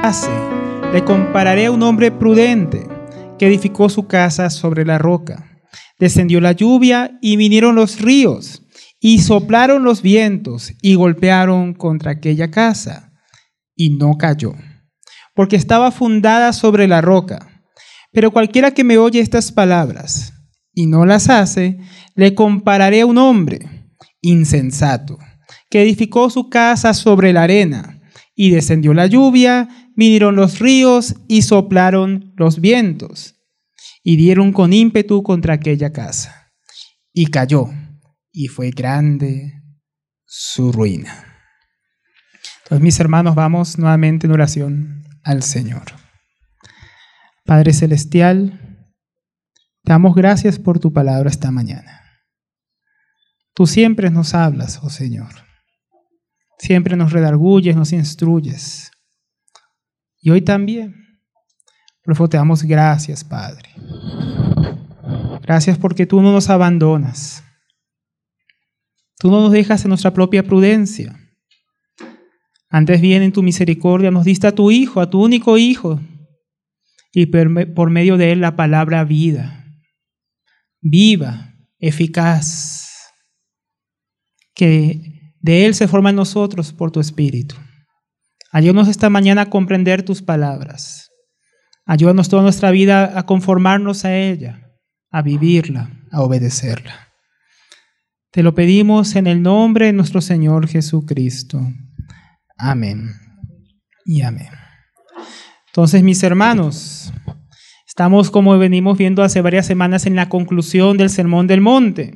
hace, le compararé a un hombre prudente que edificó su casa sobre la roca. Descendió la lluvia y vinieron los ríos y soplaron los vientos y golpearon contra aquella casa y no cayó, porque estaba fundada sobre la roca. Pero cualquiera que me oye estas palabras y no las hace, le compararé a un hombre insensato que edificó su casa sobre la arena. Y descendió la lluvia, vinieron los ríos y soplaron los vientos, y dieron con ímpetu contra aquella casa. Y cayó, y fue grande su ruina. Entonces, mis hermanos, vamos nuevamente en oración al Señor. Padre Celestial, te damos gracias por tu palabra esta mañana. Tú siempre nos hablas, oh Señor. Siempre nos redarguyes, nos instruyes. Y hoy también. Por eso te damos gracias, Padre. Gracias porque tú no nos abandonas. Tú no nos dejas en nuestra propia prudencia. Antes bien, en tu misericordia nos diste a tu Hijo, a tu único Hijo. Y por medio de él la palabra vida. Viva, eficaz. Que de él se forma en nosotros por tu Espíritu. Ayúdanos esta mañana a comprender tus palabras. Ayúdanos toda nuestra vida a conformarnos a ella, a vivirla, a obedecerla. Te lo pedimos en el nombre de nuestro Señor Jesucristo. Amén y amén. Entonces, mis hermanos, estamos, como venimos viendo hace varias semanas, en la conclusión del Sermón del Monte.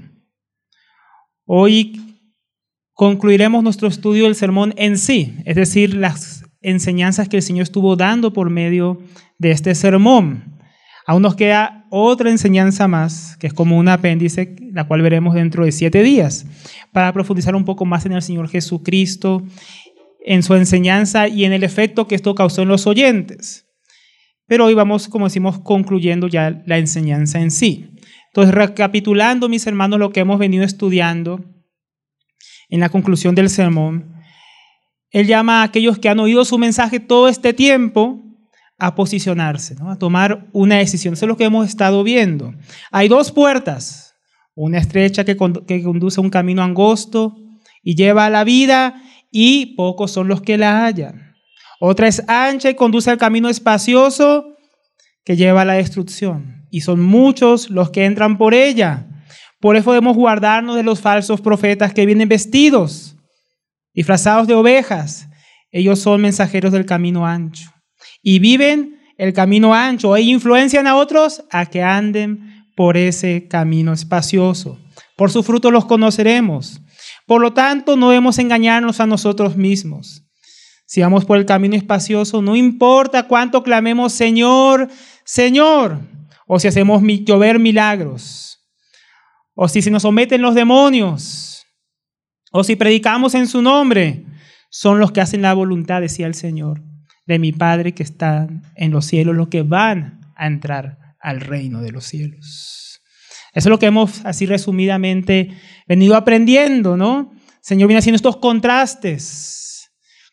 Hoy concluiremos nuestro estudio del sermón en sí, es decir, las enseñanzas que el Señor estuvo dando por medio de este sermón. Aún nos queda otra enseñanza más, que es como un apéndice, la cual veremos dentro de 7 días, para profundizar un poco más en el Señor Jesucristo, en su enseñanza y en el efecto que esto causó en los oyentes. Pero hoy vamos, como decimos, concluyendo ya la enseñanza en sí. Entonces, recapitulando, mis hermanos, lo que hemos venido estudiando, en la conclusión del sermón, él llama a aquellos que han oído su mensaje todo este tiempo a posicionarse, ¿no? A tomar una decisión. Eso es lo que hemos estado viendo. Hay 2 puertas, una estrecha que conduce a un camino angosto y lleva a la vida, y pocos son los que la hallan. Otra es ancha y conduce al camino espacioso que lleva a la destrucción, y son muchos los que entran por ella. Por eso debemos guardarnos de los falsos profetas que vienen vestidos, disfrazados de ovejas. Ellos son mensajeros del camino ancho y viven el camino ancho e influencian a otros a que anden por ese camino espacioso. Por sus frutos los conoceremos. Por lo tanto, no debemos engañarnos a nosotros mismos. Si vamos por el camino espacioso, no importa cuánto clamemos Señor, Señor, o si hacemos llover milagros, o si se nos someten los demonios, o si predicamos en su nombre, son los que hacen la voluntad, decía el Señor, de mi Padre que está en los cielos, los que van a entrar al reino de los cielos. Eso es lo que hemos, así resumidamente, venido aprendiendo, ¿no? El Señor viene haciendo estos contrastes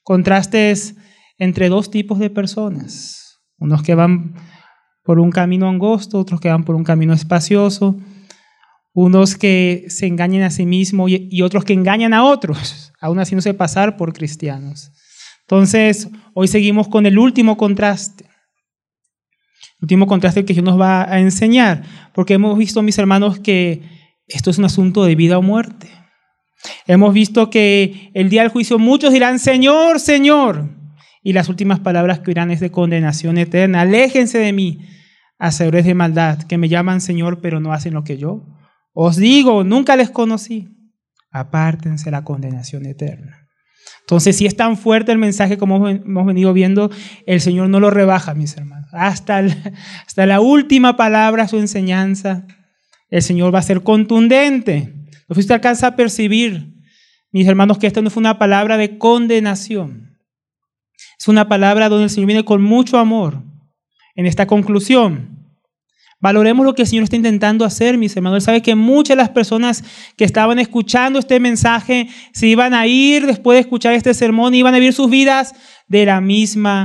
entre 2 tipos de personas, unos que van por un camino angosto, otros que van por un camino espacioso, unos que se engañan a sí mismos y otros que engañan a otros, aún haciéndose pasar por cristianos. Entonces, hoy seguimos con el último contraste. El último contraste que Dios nos va a enseñar, porque hemos visto, mis hermanos, que esto es un asunto de vida o muerte. Hemos visto que el día del juicio muchos dirán, Señor, Señor, y las últimas palabras que oirán es de condenación eterna. Aléjense de mí, hacedores de maldad, que me llaman Señor, pero no hacen lo que yo os digo, nunca les conocí. Apártense de la condenación eterna. Entonces, si es tan fuerte el mensaje como hemos venido viendo, el Señor no lo rebaja, mis hermanos. Hasta la última palabra, su enseñanza, el Señor va a ser contundente. No sé si usted alcanza a percibir, mis hermanos, que esta no fue una palabra de condenación. Es una palabra donde el Señor viene con mucho amor en esta conclusión. Valoremos lo que el Señor está intentando hacer, mis hermanos. Él sabe que muchas de las personas que estaban escuchando este mensaje se iban a ir después de escuchar este sermón y iban a vivir sus vidas de la misma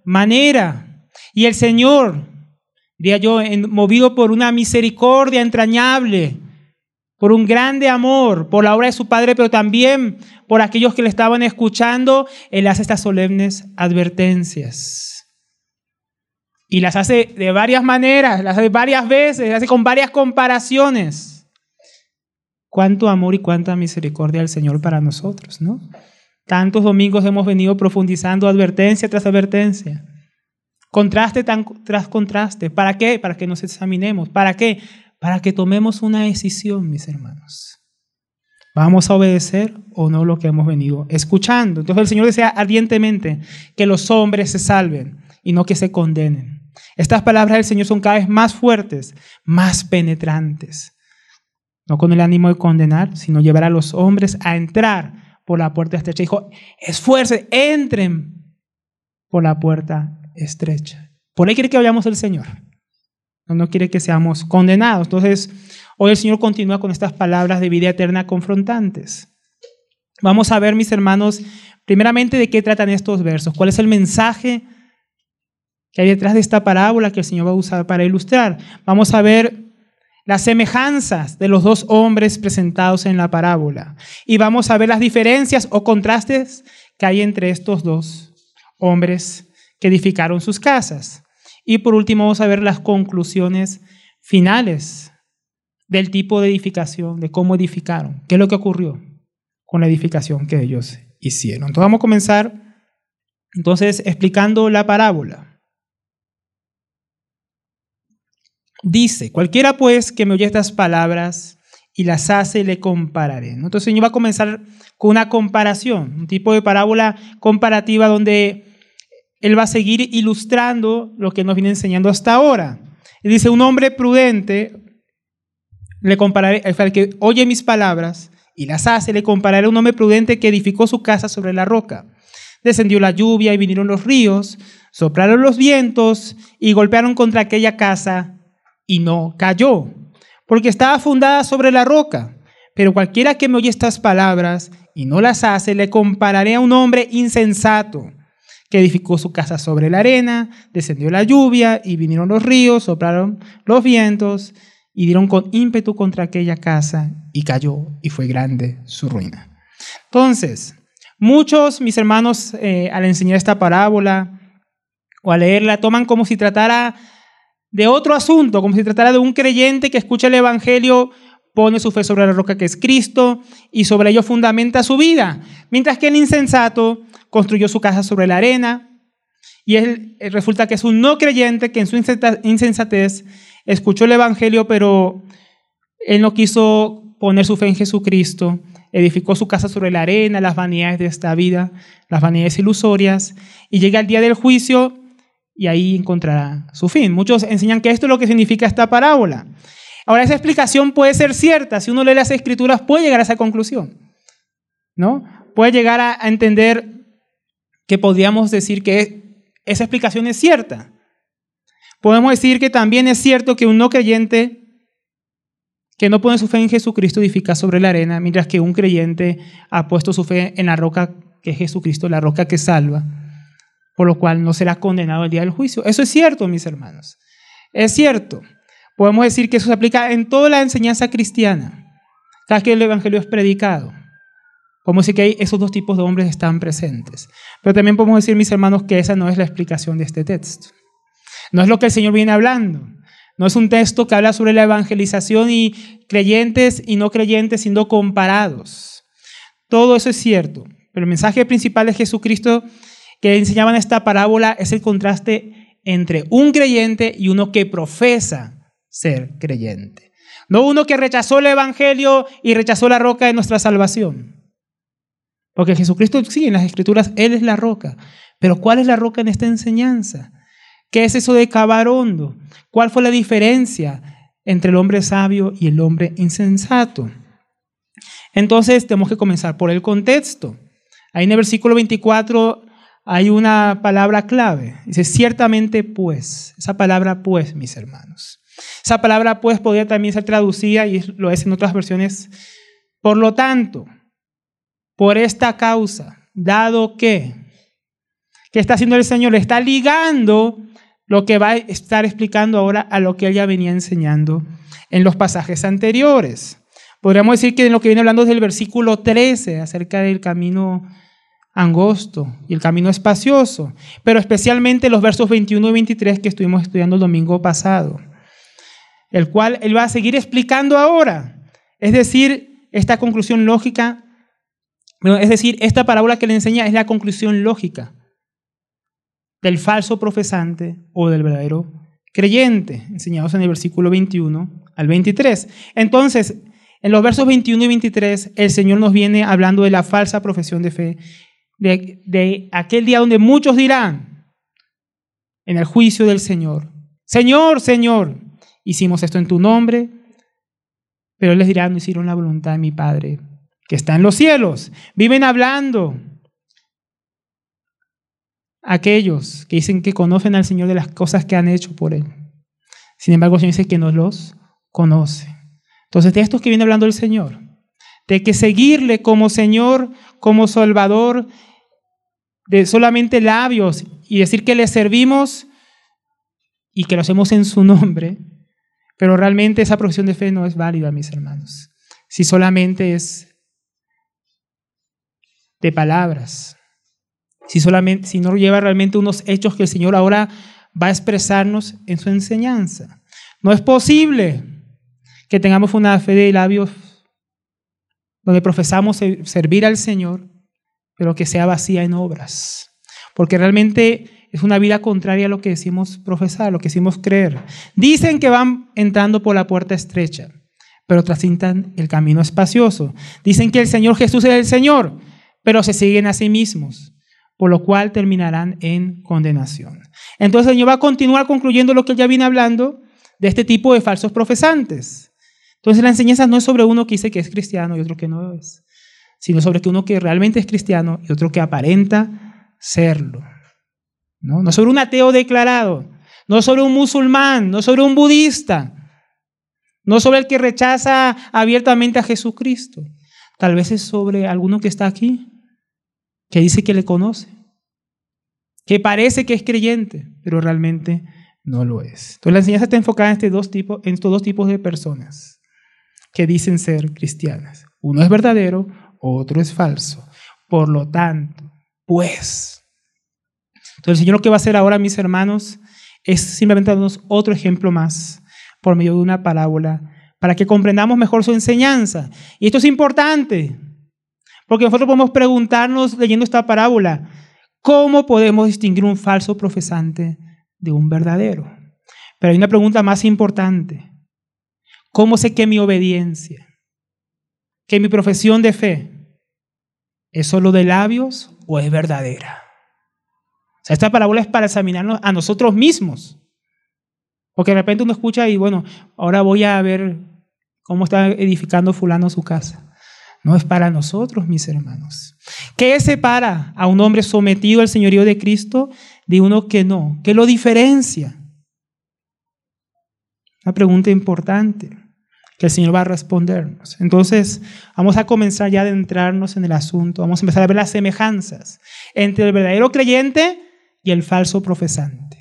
manera. Y el Señor, diría yo, movido por una misericordia entrañable, por un grande amor, por la obra de su Padre, pero también por aquellos que le estaban escuchando, Él hace estas solemnes advertencias. Y las hace de varias maneras, las hace varias veces, las hace con varias comparaciones. Cuánto amor y cuánta misericordia del Señor para nosotros, ¿no? Tantos domingos hemos venido profundizando advertencia tras advertencia. Contraste tras contraste. ¿Para qué? Para que nos examinemos. ¿Para qué? Para que tomemos una decisión, mis hermanos. ¿Vamos a obedecer o no lo que hemos venido escuchando? Entonces el Señor desea ardientemente que los hombres se salven y no que se condenen. Estas palabras del Señor son cada vez más fuertes, más penetrantes. No con el ánimo de condenar, sino llevar a los hombres a entrar por la puerta estrecha. Dijo, esfuercen, entren por la puerta estrecha. Por ahí quiere que vayamos el Señor. No quiere que seamos condenados. Entonces, hoy el Señor continúa con estas palabras de vida eterna confrontantes. Vamos a ver, mis hermanos, primeramente de qué tratan estos versos. ¿Cuál es el mensaje que hay detrás de esta parábola que el Señor va a usar para ilustrar? Vamos a ver las semejanzas de los dos hombres presentados en la parábola. Y vamos a ver las diferencias o contrastes que hay entre estos dos hombres que edificaron sus casas. Y por último vamos a ver las conclusiones finales del tipo de edificación, de cómo edificaron, qué es lo que ocurrió con la edificación que ellos hicieron. Entonces vamos a comenzar explicando la parábola. Dice, cualquiera pues que me oye estas palabras y las hace, le compararé. Entonces el Señor va a comenzar con una comparación, un tipo de parábola comparativa donde Él va a seguir ilustrando lo que nos viene enseñando hasta ahora. Él dice, un hombre prudente, le compararé, al que oye mis palabras y las hace, le compararé a un hombre prudente que edificó su casa sobre la roca. Descendió la lluvia y vinieron los ríos, soplaron los vientos y golpearon contra aquella casa y no cayó, porque estaba fundada sobre la roca. Pero cualquiera que me oye estas palabras y no las hace, le compararé a un hombre insensato que edificó su casa sobre la arena, descendió la lluvia y vinieron los ríos, soplaron los vientos y dieron con ímpetu contra aquella casa y cayó y fue grande su ruina. Entonces, muchos, mis hermanos, al enseñar esta parábola o al leerla, toman como si tratara de otro asunto, como si tratara de un creyente que escucha el Evangelio, pone su fe sobre la roca que es Cristo y sobre ello fundamenta su vida, mientras que el insensato construyó su casa sobre la arena y él resulta que es un no creyente que en su insensatez escuchó el Evangelio, pero él no quiso poner su fe en Jesucristo, edificó su casa sobre la arena, las vanidades de esta vida, las vanidades ilusorias, y llega el día del juicio y ahí encontrará su fin. Muchos enseñan que esto es lo que significa esta parábola. Ahora, esa explicación puede ser cierta. Si uno lee las Escrituras, puede llegar a esa conclusión, ¿no? Puede llegar a entender que podríamos decir que esa explicación es cierta. Podemos decir que también es cierto que un no creyente que no pone su fe en Jesucristo edifica sobre la arena, mientras que un creyente ha puesto su fe en la roca que es Jesucristo, la roca que salva, por lo cual no será condenado el día del juicio. Eso es cierto, mis hermanos. Es cierto. Podemos decir que eso se aplica en toda la enseñanza cristiana, cada vez que el Evangelio es predicado. Podemos decir que esos dos tipos de hombres están presentes. Pero también podemos decir, mis hermanos, que esa no es la explicación de este texto. No es lo que el Señor viene hablando. No es un texto que habla sobre la evangelización y creyentes y no creyentes siendo comparados. Todo eso es cierto. Pero el mensaje principal de Jesucristo que enseñaban esta parábola es el contraste entre un creyente y uno que profesa ser creyente. No uno que rechazó el Evangelio y rechazó la roca de nuestra salvación. Porque Jesucristo, sí, en las Escrituras, Él es la roca. Pero ¿cuál es la roca en esta enseñanza? ¿Qué es eso de cavar hondo? ¿Cuál fue la diferencia entre el hombre sabio y el hombre insensato? Entonces tenemos que comenzar por el contexto. Ahí en el versículo 24 hay una palabra clave. Dice, ciertamente pues. Esa palabra pues, mis hermanos. Esa palabra pues podría también ser traducida, y lo es en otras versiones, por lo tanto, por esta causa, dado que ¿Qué está haciendo el Señor? Le está ligando lo que va a estar explicando ahora a lo que Él ya venía enseñando en los pasajes anteriores. Podríamos decir que en lo que viene hablando desde el versículo 13, acerca del camino angosto y el camino espacioso, pero especialmente los versos 21 y 23 que estuvimos estudiando el domingo pasado, el cual Él va a seguir explicando ahora. Es decir, esta conclusión lógica, es decir, esta parábola que le enseña es la conclusión lógica del falso profesante o del verdadero creyente, enseñados en el versículo 21 al 23. Entonces, en los versos 21 y 23, el Señor nos viene hablando de la falsa profesión de fe, de aquel día donde muchos dirán en el juicio del Señor: Señor, Señor, hicimos esto en tu nombre, pero Él les dirá: no hicieron la voluntad de mi Padre que está en los cielos. Viven hablando aquellos que dicen que conocen al Señor de las cosas que han hecho por Él. Sin embargo, el Señor dice que no los conoce. Entonces, de esto es que viene hablando el Señor, de que seguirle como Señor, como Salvador, de solamente labios y decir que le servimos y que lo hacemos en su nombre, pero realmente esa profesión de fe no es válida, mis hermanos, si solamente es de palabras, si no lleva realmente unos hechos que el Señor ahora va a expresarnos en su enseñanza. No es posible que tengamos una fe de labios donde profesamos servir al Señor, pero que sea vacía en obras, porque realmente es una vida contraria a lo que decimos profesar, lo que decimos creer. Dicen que van entrando por la puerta estrecha, pero transitan el camino espacioso. Dicen que el Señor Jesús es el Señor, pero se siguen a sí mismos, por lo cual terminarán en condenación. Entonces el Señor va a continuar concluyendo lo que Él ya viene hablando de este tipo de falsos profesantes. Entonces la enseñanza no es sobre uno que dice que es cristiano y otro que no es, sino sobre que uno que realmente es cristiano y otro que aparenta serlo. No sobre un ateo declarado, no sobre un musulmán, no sobre un budista, no sobre el que rechaza abiertamente a Jesucristo. Tal vez es sobre alguno que está aquí, que dice que le conoce, que parece que es creyente, pero realmente no lo es. Entonces la enseñanza está enfocada en estos dos tipos de personas que dicen ser cristianas. Uno es verdadero, otro es falso. Por lo tanto, pues, entonces el Señor lo que va a hacer ahora, mis hermanos, es simplemente darnos otro ejemplo más por medio de una parábola para que comprendamos mejor su enseñanza. Y esto es importante, porque nosotros podemos preguntarnos leyendo esta parábola: ¿cómo podemos distinguir un falso profesante de un verdadero? Pero hay una pregunta más importante: ¿cómo sé que mi obediencia, que mi profesión de fe es solo de labios o es verdadera? O sea, esta parábola es para examinarnos a nosotros mismos. Porque de repente uno escucha y bueno, ahora voy a ver cómo está edificando fulano su casa. No es para nosotros, mis hermanos. ¿Qué separa a un hombre sometido al señorío de Cristo de uno que no? ¿Qué lo diferencia? Una pregunta importante que el Señor va a respondernos. Entonces, vamos a comenzar ya a adentrarnos en el asunto. Vamos a empezar a ver las semejanzas entre el verdadero creyente y el falso profesante.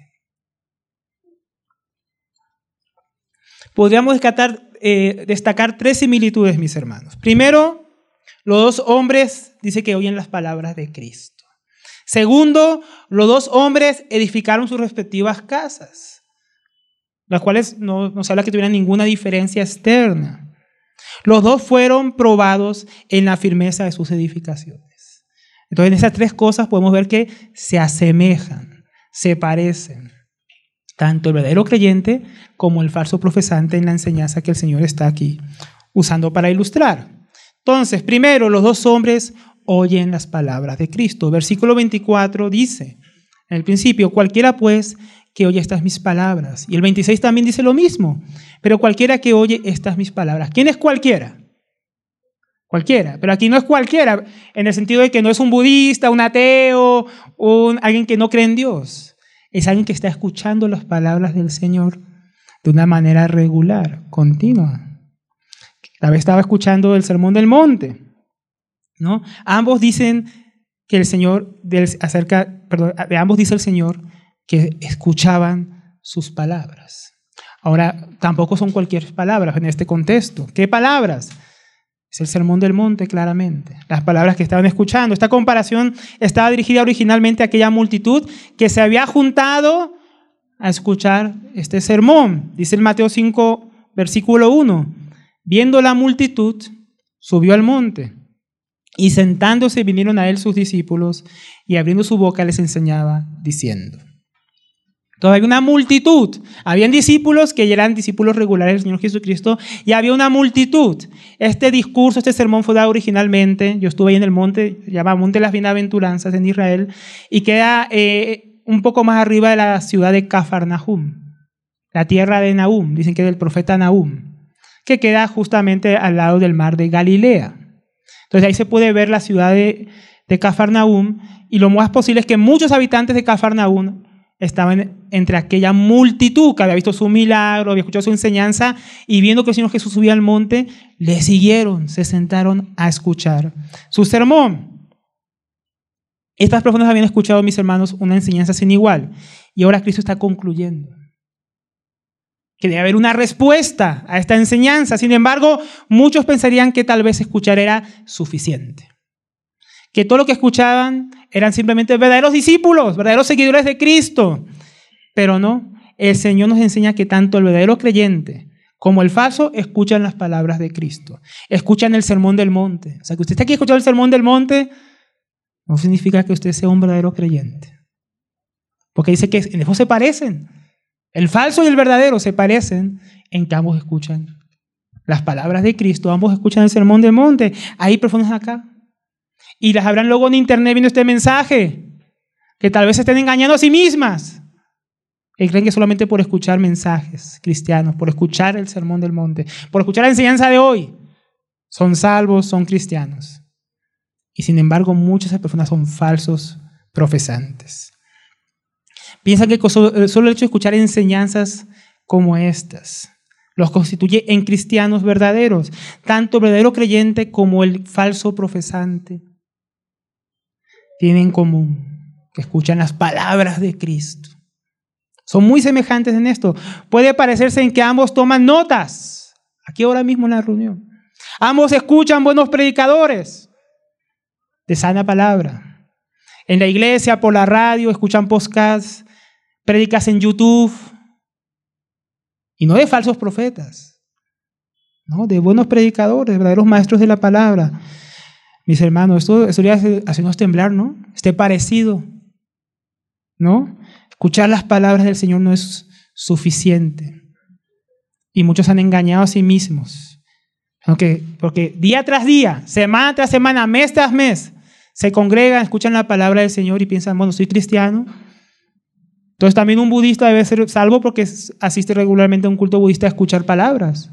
Podríamos destacar tres similitudes, mis hermanos. Primero, los dos hombres dice que oyen las palabras de Cristo. Segundo, los dos hombres edificaron sus respectivas casas, las cuales no se habla que tuvieran ninguna diferencia externa. Los dos fueron probados en la firmeza de sus edificaciones. Entonces, en esas tres cosas podemos ver que se asemejan, se parecen, tanto el verdadero creyente como el falso profesante en la enseñanza que el Señor está aquí usando para ilustrar. Entonces, primero, los dos hombres oyen las palabras de Cristo. Versículo 24 dice, en el principio: cualquiera pues que oye estas mis palabras. Y el 26 también dice lo mismo: pero cualquiera que oye estas mis palabras. ¿Quién es cualquiera? Cualquiera. Pero aquí no es cualquiera en el sentido de que no es un budista, un ateo, alguien que no cree en Dios. Es alguien que está escuchando las palabras del Señor de una manera regular, continua. La vez estaba escuchando el Sermón del Monte, ¿no? Ambos dicen que el Señor, de ambos dice el Señor que escuchaban sus palabras. Ahora, tampoco son cualquier palabras en este contexto. ¿Qué palabras? Es el Sermón del Monte, claramente. Las palabras que estaban escuchando. Esta comparación estaba dirigida originalmente a aquella multitud que se había juntado a escuchar este sermón. Dice el Mateo 5, versículo 1. Viendo la multitud, subió al monte. Y sentándose vinieron a él sus discípulos y abriendo su boca les enseñaba diciendo. Entonces había una multitud, habían discípulos que eran discípulos regulares del Señor Jesucristo y había una multitud. Este discurso, este sermón fue dado originalmente, yo estuve ahí en el monte, se llama Monte de las Bienaventuranzas en Israel y queda un poco más arriba de la ciudad de Cafarnaum, la tierra de Nahum, dicen que es del profeta Nahum, que queda justamente al lado del mar de Galilea. Entonces ahí se puede ver la ciudad de Cafarnaum y lo más posible es que muchos habitantes de Cafarnaum estaban entre aquella multitud que había visto su milagro, había escuchado su enseñanza y viendo que el Señor Jesús subía al monte, le siguieron, se sentaron a escuchar su sermón. Estas personas habían escuchado, mis hermanos, una enseñanza sin igual y ahora Cristo está concluyendo que debe haber una respuesta a esta enseñanza. Sin embargo, muchos pensarían que tal vez escuchar era suficiente. Que todo lo que escuchaban eran simplemente verdaderos discípulos, verdaderos seguidores de Cristo. Pero no, el Señor nos enseña que tanto el verdadero creyente como el falso escuchan las palabras de Cristo. Escuchan el sermón del monte. O sea, que usted esté aquí escuchando el sermón del monte no significa que usted sea un verdadero creyente. Porque dice que en eso se parecen. El falso y el verdadero se parecen en que ambos escuchan las palabras de Cristo, ambos escuchan el sermón del monte. Hay personas acá y las habrán luego en internet viendo este mensaje, que tal vez se estén engañando a sí mismas y creen que solamente por escuchar mensajes cristianos, por escuchar el sermón del monte, por escuchar la enseñanza de hoy, son salvos, son cristianos. Y sin embargo, muchas de esas personas son falsos profesantes. Piensan que solo el hecho de escuchar enseñanzas como estas los constituye en cristianos verdaderos. Tanto el verdadero creyente como el falso profesante tienen en común que escuchan las palabras de Cristo. Son muy semejantes en esto. Puede parecerse en que ambos toman notas, aquí ahora mismo en la reunión. Ambos escuchan buenos predicadores de sana palabra. En la iglesia, por la radio, escuchan podcasts, prédicas en YouTube, y no de falsos profetas, no, de buenos predicadores, verdaderos maestros de la palabra. Mis hermanos, esto debería hacernos temblar, ¿no? Esté parecido, ¿no? Escuchar las palabras del Señor no es suficiente. Y muchos han engañado a sí mismos. Porque día tras día, semana tras semana, mes tras mes, se congregan, escuchan la palabra del Señor y piensan, bueno, soy cristiano. Entonces también un budista debe ser salvo porque asiste regularmente a un culto budista a escuchar palabras.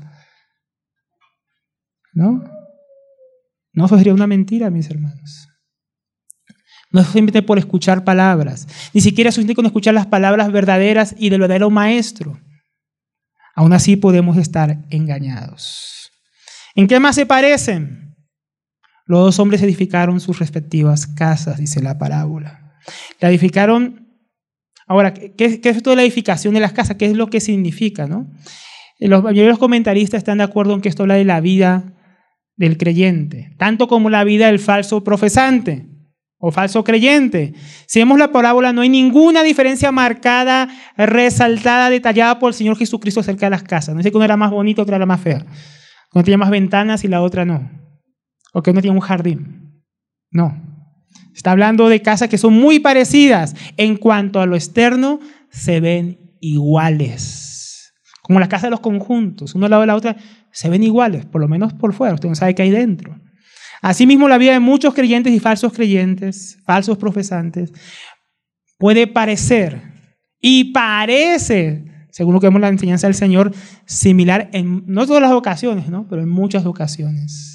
¿No? No, eso sería una mentira, mis hermanos. No es simplemente por escuchar palabras. Ni siquiera es suficiente con escuchar las palabras verdaderas y del verdadero maestro. Aún así podemos estar engañados. ¿En qué más se parecen? Los dos hombres edificaron sus respectivas casas, dice la parábola. La edificaron. Ahora, ¿qué es esto de la edificación de las casas? ¿Qué es lo que significa, no? Los comentaristas están de acuerdo en que esto habla de la vida del creyente, tanto como la vida del falso profesante o falso creyente. Si vemos la parábola, no hay ninguna diferencia marcada, resaltada, detallada por el Señor Jesucristo acerca de las casas. No dice que una era más bonita, otra era más fea. Una tenía más ventanas y la otra no. O que uno tenía un jardín. No. Está hablando de casas que son muy parecidas. En cuanto a lo externo, se ven iguales. Como las casas de los conjuntos, uno al lado de la otra, se ven iguales, por lo menos por fuera. Usted no sabe qué hay dentro. Asimismo, la vida de muchos creyentes y falsos creyentes, falsos profesantes, puede parecer y parece, según lo que vemos en la enseñanza del Señor, similar en no todas las ocasiones, ¿no? Pero en muchas ocasiones.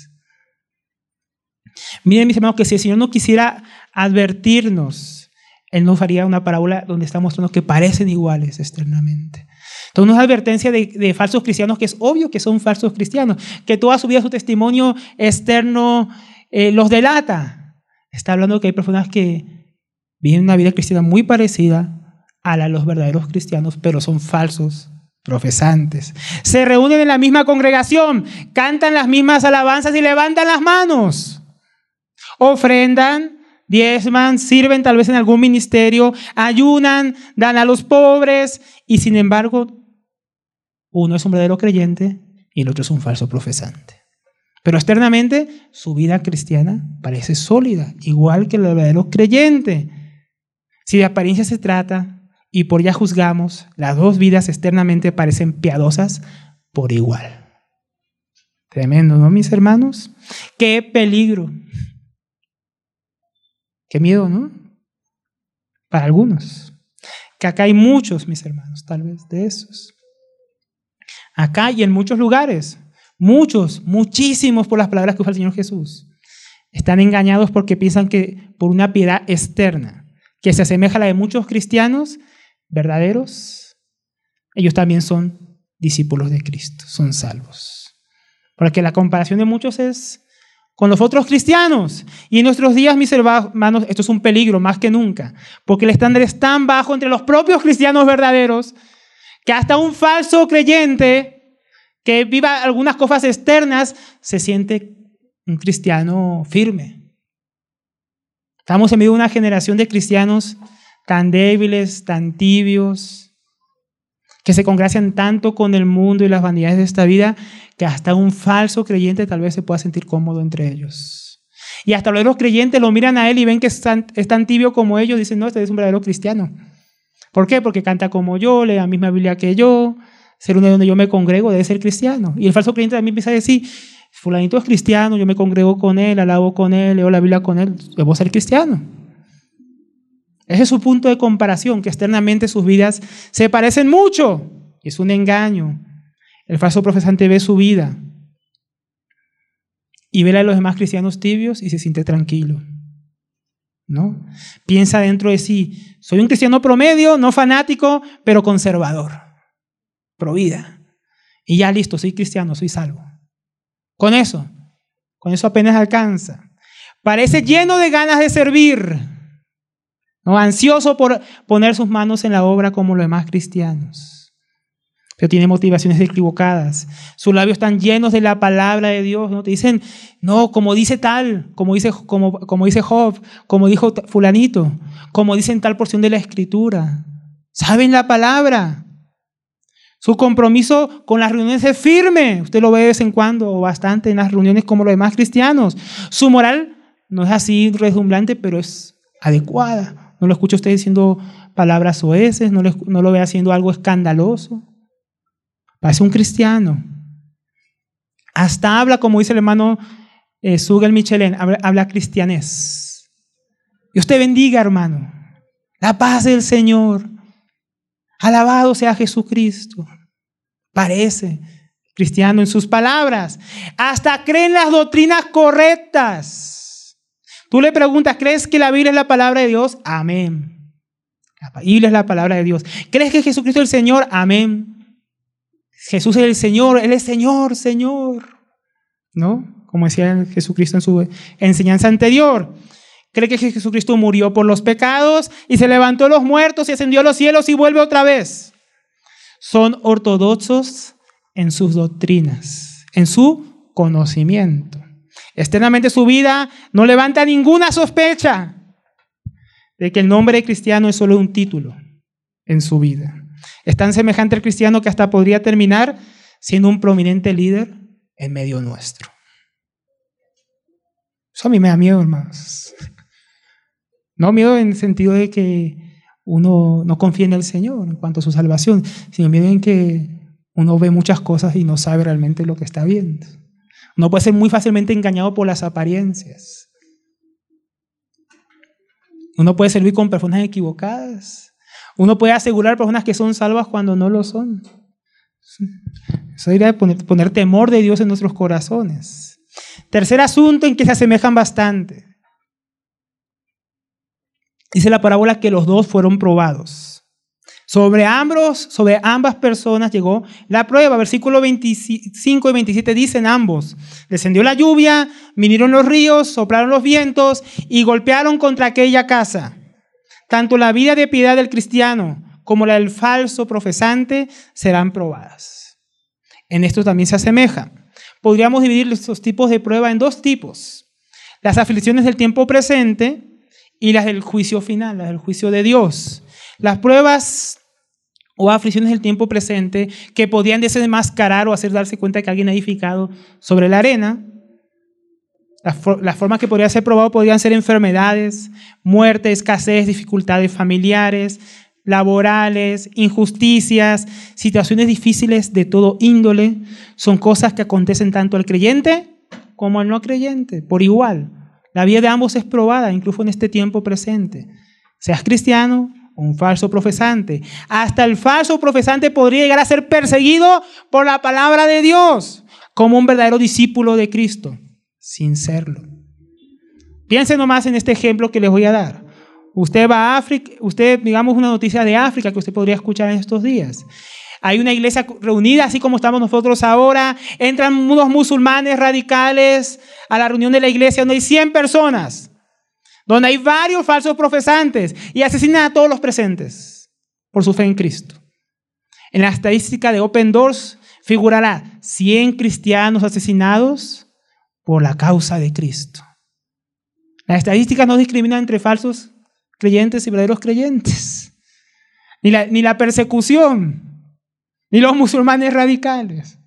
Miren, mis hermanos, que si el Señor no quisiera advertirnos, Él nos haría una parábola donde está mostrando que parecen iguales externamente. Entonces, una advertencia de falsos cristianos que es obvio que son falsos cristianos, que toda su vida su testimonio externo los delata. Está hablando de que hay personas que viven una vida cristiana muy parecida a la de los verdaderos cristianos, pero son falsos profesantes. Se reúnen en la misma congregación, cantan las mismas alabanzas y levantan las manos. Ofrendan, diezman, sirven tal vez en algún ministerio, ayunan, dan a los pobres y sin embargo uno es un verdadero creyente y el otro es un falso profesante. Pero externamente su vida cristiana parece sólida, igual que el verdadero creyente. Si de apariencia se trata y por ella juzgamos, las dos vidas externamente parecen piadosas por igual. Tremendo, ¿no, mis hermanos? ¡Qué peligro! ¡Qué miedo!, ¿no? Para algunos. Que acá hay muchos, mis hermanos, tal vez de esos. Acá y en muchos lugares, muchos, muchísimos por las palabras que usa el Señor Jesús, están engañados porque piensan que por una piedad externa, que se asemeja a la de muchos cristianos verdaderos, ellos también son discípulos de Cristo, son salvos. Porque la comparación de muchos es con los otros cristianos. Y en nuestros días, mis hermanos, esto es un peligro más que nunca, porque el estándar es tan bajo entre los propios cristianos verdaderos que hasta un falso creyente que viva algunas cosas externas se siente un cristiano firme. Estamos en medio de una generación de cristianos tan débiles, tan tibios, que se congracian tanto con el mundo y las vanidades de esta vida, que hasta un falso creyente tal vez se pueda sentir cómodo entre ellos. Y hasta los creyentes lo miran a él y ven que es tan tibio como ellos, dicen, no, este es un verdadero cristiano. ¿Por qué? Porque canta como yo, lee la misma Biblia que yo, ser uno de donde yo me congrego debe ser cristiano. Y el falso creyente también empieza a decir, fulanito es cristiano, yo me congrego con él, alabo con él, leo la Biblia con él, debo ser cristiano. Ese es su punto de comparación, que externamente sus vidas se parecen mucho. Es un engaño. El falso profesante ve su vida y ve a los demás cristianos tibios y se siente tranquilo, ¿no? Piensa dentro de sí, soy un cristiano promedio, no fanático, pero conservador, pro vida. Y ya listo, soy cristiano, soy salvo. Con eso apenas alcanza. Parece lleno de ganas de servir, ¿no? Ansioso por poner sus manos en la obra como los demás cristianos. Pero tiene motivaciones equivocadas. Sus labios están llenos de la palabra de Dios, ¿no? Te dicen, no, como dice tal, como dice Job, como dijo fulanito, como dice en tal porción de la Escritura. Saben la palabra. Su compromiso con las reuniones es firme. Usted lo ve de vez en cuando o bastante en las reuniones como los demás cristianos. Su moral no es así redundante, pero es adecuada. No lo escucha usted diciendo palabras soeces, no lo ve haciendo algo escandaloso. Parece un cristiano. Hasta habla, como dice el hermano Sugel Michelén, habla cristianés. Dios te bendiga, hermano. La paz del Señor. Alabado sea Jesucristo. Parece cristiano en sus palabras. Hasta creen las doctrinas correctas. Tú le preguntas, ¿crees que la Biblia es la palabra de Dios? Amén. La Biblia es la palabra de Dios. ¿Crees que Jesucristo es el Señor? Amén. Jesús es el Señor, Él es Señor, Señor, ¿no? Como decía Jesucristo en su enseñanza anterior. ¿Cree que Jesucristo murió por los pecados y se levantó de los muertos y ascendió a los cielos y vuelve otra vez? Son ortodoxos en sus doctrinas, en su conocimiento. Externamente su vida no levanta ninguna sospecha de que el nombre de cristiano es solo un título en su vida. Es tan semejante al cristiano que hasta podría terminar siendo un prominente líder en medio nuestro. Eso a mí me da miedo, hermanos. No miedo en el sentido de que uno no confía en el Señor en cuanto a su salvación, sino miedo en que uno ve muchas cosas y no sabe realmente lo que está viendo. Uno puede ser muy fácilmente engañado por las apariencias. Uno puede servir con personas equivocadas. Uno puede asegurar personas que son salvas cuando no lo son. Eso debería poner temor de Dios en nuestros corazones. Tercer asunto en que se asemejan bastante. Dice la parábola que los dos fueron probados. Sobre ambas personas llegó la prueba. Versículos 25 y 27 dicen ambos. Descendió la lluvia, vinieron los ríos, soplaron los vientos y golpearon contra aquella casa. Tanto la vida de piedad del cristiano como la del falso profesante serán probadas. En esto también se asemeja. Podríamos dividir estos tipos de prueba en dos tipos. Las aflicciones del tiempo presente y las del juicio final, las del juicio de Dios. Las pruebas o aflicciones del tiempo presente que podían desenmascarar o hacer darse cuenta que alguien ha edificado sobre la arena. Las formas que podría ser probado podrían ser enfermedades, muerte, escasez, dificultades familiares, laborales, injusticias, situaciones difíciles de todo índole. Son cosas que acontecen tanto al creyente como al no creyente, por igual. La vida de ambos es probada, incluso en este tiempo presente. Seas cristiano o un falso profesante. Hasta el falso profesante podría llegar a ser perseguido por la palabra de Dios, como un verdadero discípulo de Cristo, sin serlo. Piensen nomás en este ejemplo que les voy a dar. Usted va a África, digamos una noticia de África que usted podría escuchar en estos días. Hay una iglesia reunida, así como estamos nosotros ahora. Entran unos musulmanes radicales a la reunión de la iglesia donde hay 100 personas, donde hay varios falsos profesantes y asesinan a todos los presentes por su fe en Cristo. En la estadística de Open Doors figurará 100 cristianos asesinados por la causa de Cristo. Las estadísticas no discriminan entre falsos creyentes y verdaderos creyentes. Ni la persecución, ni los musulmanes radicales.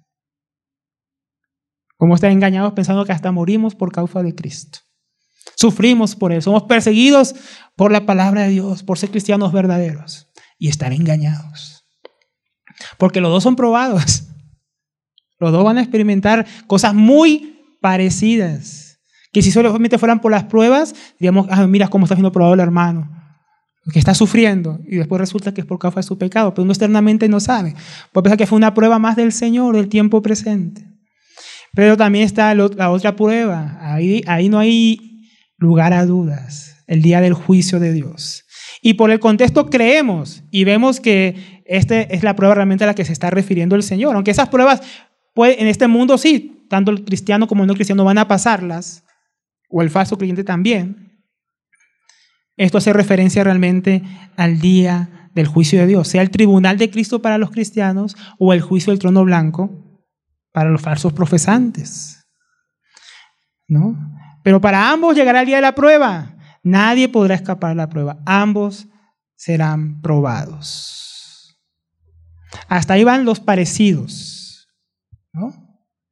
Como están engañados pensando que hasta morimos por causa de Cristo. Sufrimos por él, somos perseguidos por la palabra de Dios, por ser cristianos verdaderos. Y están engañados. Porque los dos son probados. Los dos van a experimentar cosas muy parecidas. Que si solamente fueran por las pruebas, diríamos, mira cómo está siendo probado el hermano, que está sufriendo, y después resulta que es por causa de su pecado, pero uno externamente no sabe. Puede pensar que fue una prueba más del Señor, del tiempo presente. Pero también está la otra prueba, ahí no hay lugar a dudas, el día del juicio de Dios. Y por el contexto creemos y vemos que esta es la prueba realmente a la que se está refiriendo el Señor. Aunque esas pruebas en este mundo sí, tanto el cristiano como el no cristiano van a pasarlas, o el falso creyente también. Esto hace referencia realmente al día del juicio de Dios, sea el tribunal de Cristo para los cristianos o el juicio del trono blanco para los falsos profesantes, ¿no? Pero para ambos llegará el día de la prueba. Nadie podrá escapar de la prueba. Ambos serán probados. Hasta ahí van los parecidos, ¿no?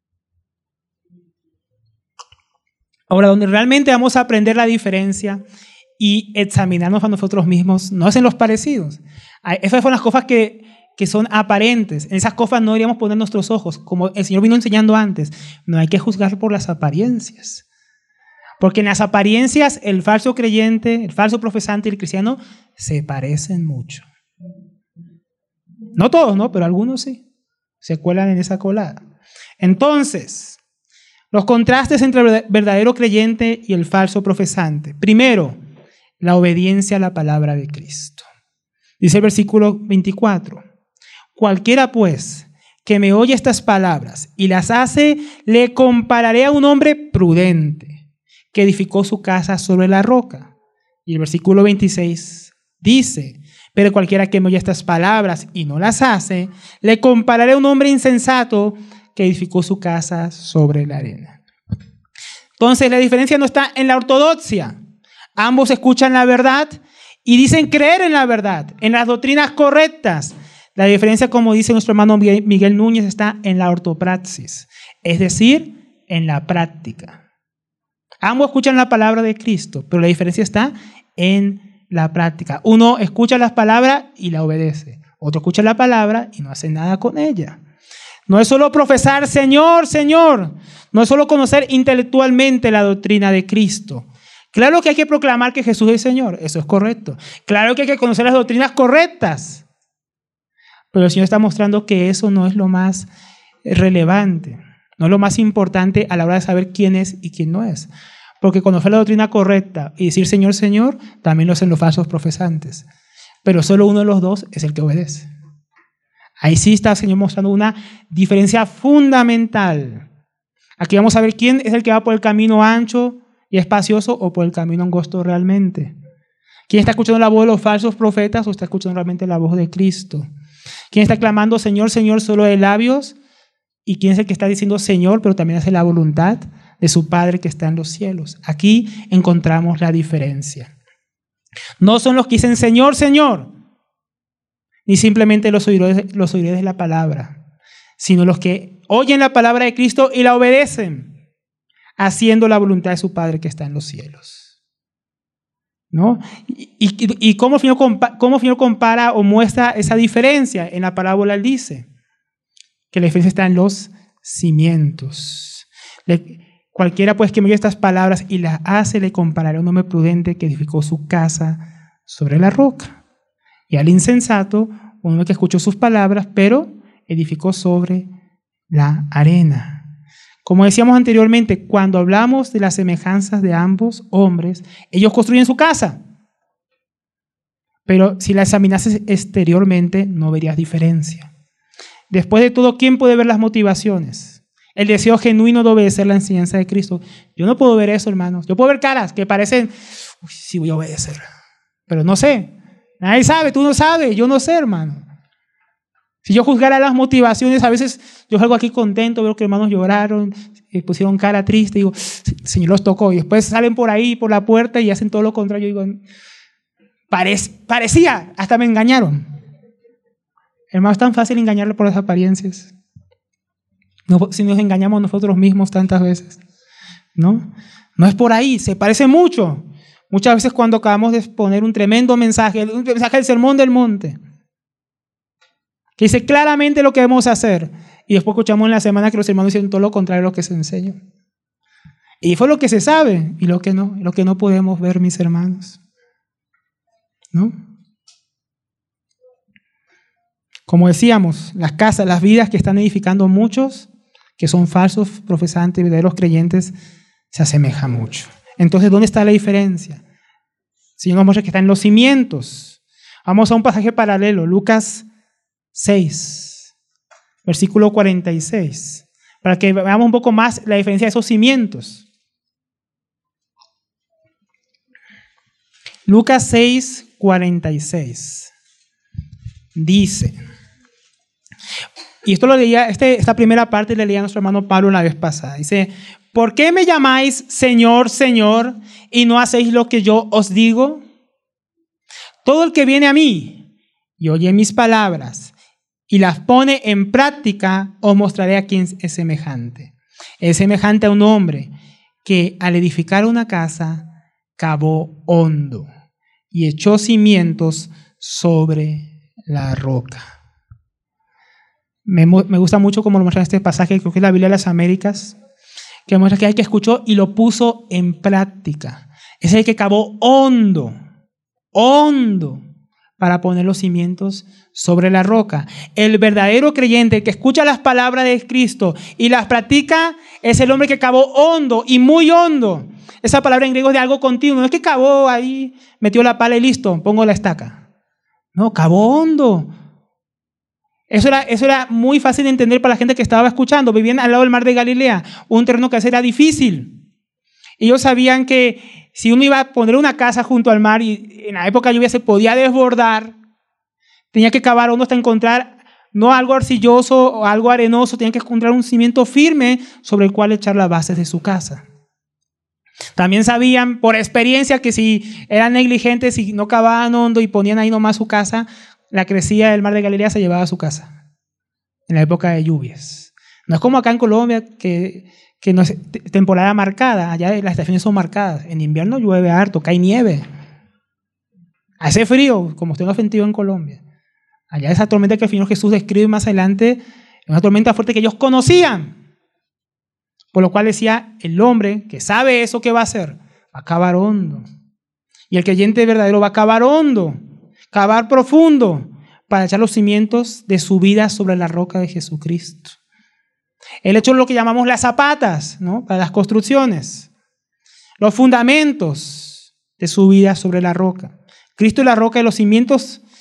Ahora, donde realmente vamos a aprender la diferencia y examinarnos a nosotros mismos, no es en los parecidos. Esas son las cosas que son aparentes. En esas cosas no deberíamos poner nuestros ojos. Como el Señor vino enseñando antes, no hay que juzgar por las apariencias. Porque en las apariencias el falso creyente, el falso profesante y el cristiano se parecen mucho. No todos, ¿no? Pero algunos sí. Se cuelan en esa colada. Entonces, los contrastes entre el verdadero creyente y el falso profesante. Primero, la obediencia a la palabra de Cristo. Dice el versículo 24. Cualquiera pues que me oye estas palabras y las hace, le compararé a un hombre prudente que edificó su casa sobre la roca. Y el versículo 26 dice, pero cualquiera que me oye estas palabras y no las hace, le compararé a un hombre insensato que edificó su casa sobre la arena. Entonces la diferencia no está en la ortodoxia. Ambos escuchan la verdad y dicen creer en la verdad, en las doctrinas correctas. La diferencia, como dice nuestro hermano Miguel Núñez, está en la ortopraxis, es decir, en la práctica. Ambos escuchan la palabra de Cristo, pero la diferencia está en la práctica. Uno escucha las palabras y la obedece. Otro escucha la palabra y no hace nada con ella. No es solo profesar Señor, Señor. No es solo conocer intelectualmente la doctrina de Cristo. Claro que hay que proclamar que Jesús es Señor. Eso es correcto. Claro que hay que conocer las doctrinas correctas. Pero el Señor está mostrando que eso no es lo más relevante. No es lo más importante a la hora de saber quién es y quién no es. Porque conocer la doctrina correcta y decir Señor, Señor, también lo hacen los falsos profesantes. pero solo uno de los dos es el que obedece. Ahí sí está el Señor mostrando una diferencia fundamental. Aquí vamos a ver quién es el que va por el camino ancho y espacioso o por el camino angosto realmente. ¿Quién está escuchando la voz de los falsos profetas o está escuchando realmente la voz de Cristo? ¿Quién está clamando Señor, Señor solo de labios? ¿Y quién es el que está diciendo Señor, pero también hace la voluntad de su Padre que está en los cielos? Aquí encontramos la diferencia. No son los que dicen Señor, Señor, ni simplemente los oidores de la palabra, sino los que oyen la palabra de Cristo y la obedecen, haciendo la voluntad de su Padre que está en los cielos. ¿No? ¿Y cómo el Señor compara o muestra esa diferencia? En la parábola él dice que la diferencia está en los cimientos. Cualquiera pues que me oye estas palabras y las hace, le comparará a un hombre prudente que edificó su casa sobre la roca. Y al insensato, un hombre que escuchó sus palabras, pero edificó sobre la arena. Como decíamos anteriormente, cuando hablamos de las semejanzas de ambos hombres, ellos construyen su casa. Pero si la examinases exteriormente, no verías diferencia. Después de todo, ¿quién puede ver las motivaciones? El deseo genuino de obedecer la enseñanza de Cristo. Yo no puedo ver eso, hermanos. Yo puedo ver caras que parecen, uy, sí voy a obedecer, pero no sé. Nadie sabe, tú no sabes, yo no sé, hermano. Si yo juzgara las motivaciones, a veces yo salgo aquí contento, veo que hermanos lloraron, pusieron cara triste, digo, el Señor los tocó. Y después salen por ahí, por la puerta y hacen todo lo contrario. Digo, parecía, hasta me engañaron. Hermano, es tan fácil engañarle por las apariencias. Si nos engañamos nosotros mismos tantas veces, ¿no? No es por ahí, se parece mucho. Muchas veces cuando acabamos de exponer un tremendo mensaje, el mensaje del Sermón del Monte, que dice claramente lo que debemos hacer, y después escuchamos en la semana que los hermanos dicen todo lo contrario a lo que se enseña. Y fue lo que se sabe y lo que no podemos ver, mis hermanos, ¿no? Como decíamos, las casas, las vidas que están edificando muchos, que son falsos profesantes, verdaderos creyentes, se asemejan mucho. Entonces, ¿dónde está la diferencia? El Señor nos muestra que está en los cimientos. Vamos a un pasaje paralelo, Lucas 6, versículo 46, para que veamos un poco más la diferencia de esos cimientos. Lucas 6, 46. Dice, y esto lo leía, esta primera parte la leía nuestro hermano Pablo la vez pasada. Dice, ¿por qué me llamáis Señor, Señor, y no hacéis lo que yo os digo? Todo el que viene a mí y oye mis palabras y las pone en práctica, os mostraré a quién es semejante. Es semejante a un hombre que al edificar una casa cavó hondo y echó cimientos sobre la roca. Me gusta mucho como lo muestra este pasaje, creo que es la Biblia de las Américas, que muestra que hay que escuchó y lo puso en práctica. Es el que cavó hondo para poner los cimientos sobre la roca. El verdadero creyente que escucha las palabras de Cristo y las practica es el hombre que cavó hondo y muy hondo. Esa palabra en griego es de algo continuo. No es que cavó ahí, metió la pala y listo, pongo la estaca. No, cavó hondo. Eso era muy fácil de entender para la gente que estaba escuchando. Vivían al lado del mar de Galilea, un terreno que hacer era difícil. Ellos sabían que si uno iba a poner una casa junto al mar y en la época de lluvia se podía desbordar, tenía que cavar hondo hasta encontrar no algo arcilloso o algo arenoso, tenía que encontrar un cimiento firme sobre el cual echar las bases de su casa. También sabían por experiencia que si eran negligentes y no cavaban hondo y ponían ahí nomás su casa, la crecida del mar de Galilea se llevaba a su casa en la época de lluvias. No es como acá en Colombia que no es temporada marcada, allá las estaciones son marcadas. En invierno llueve harto, cae nieve. Hace frío, como usted no ha sentido en Colombia. Allá esa tormenta que el Señor Jesús describe más adelante es una tormenta fuerte que ellos conocían. Por lo cual decía, el hombre que sabe eso, ¿qué va a hacer? Va a cavar hondo. Y el creyente verdadero va a cavar hondo, cavar profundo, para echar los cimientos de su vida sobre la roca de Jesucristo. Él echó lo que llamamos las zapatas, ¿no? Para las construcciones. Los fundamentos de su vida sobre la roca. Cristo es la roca y los cimientos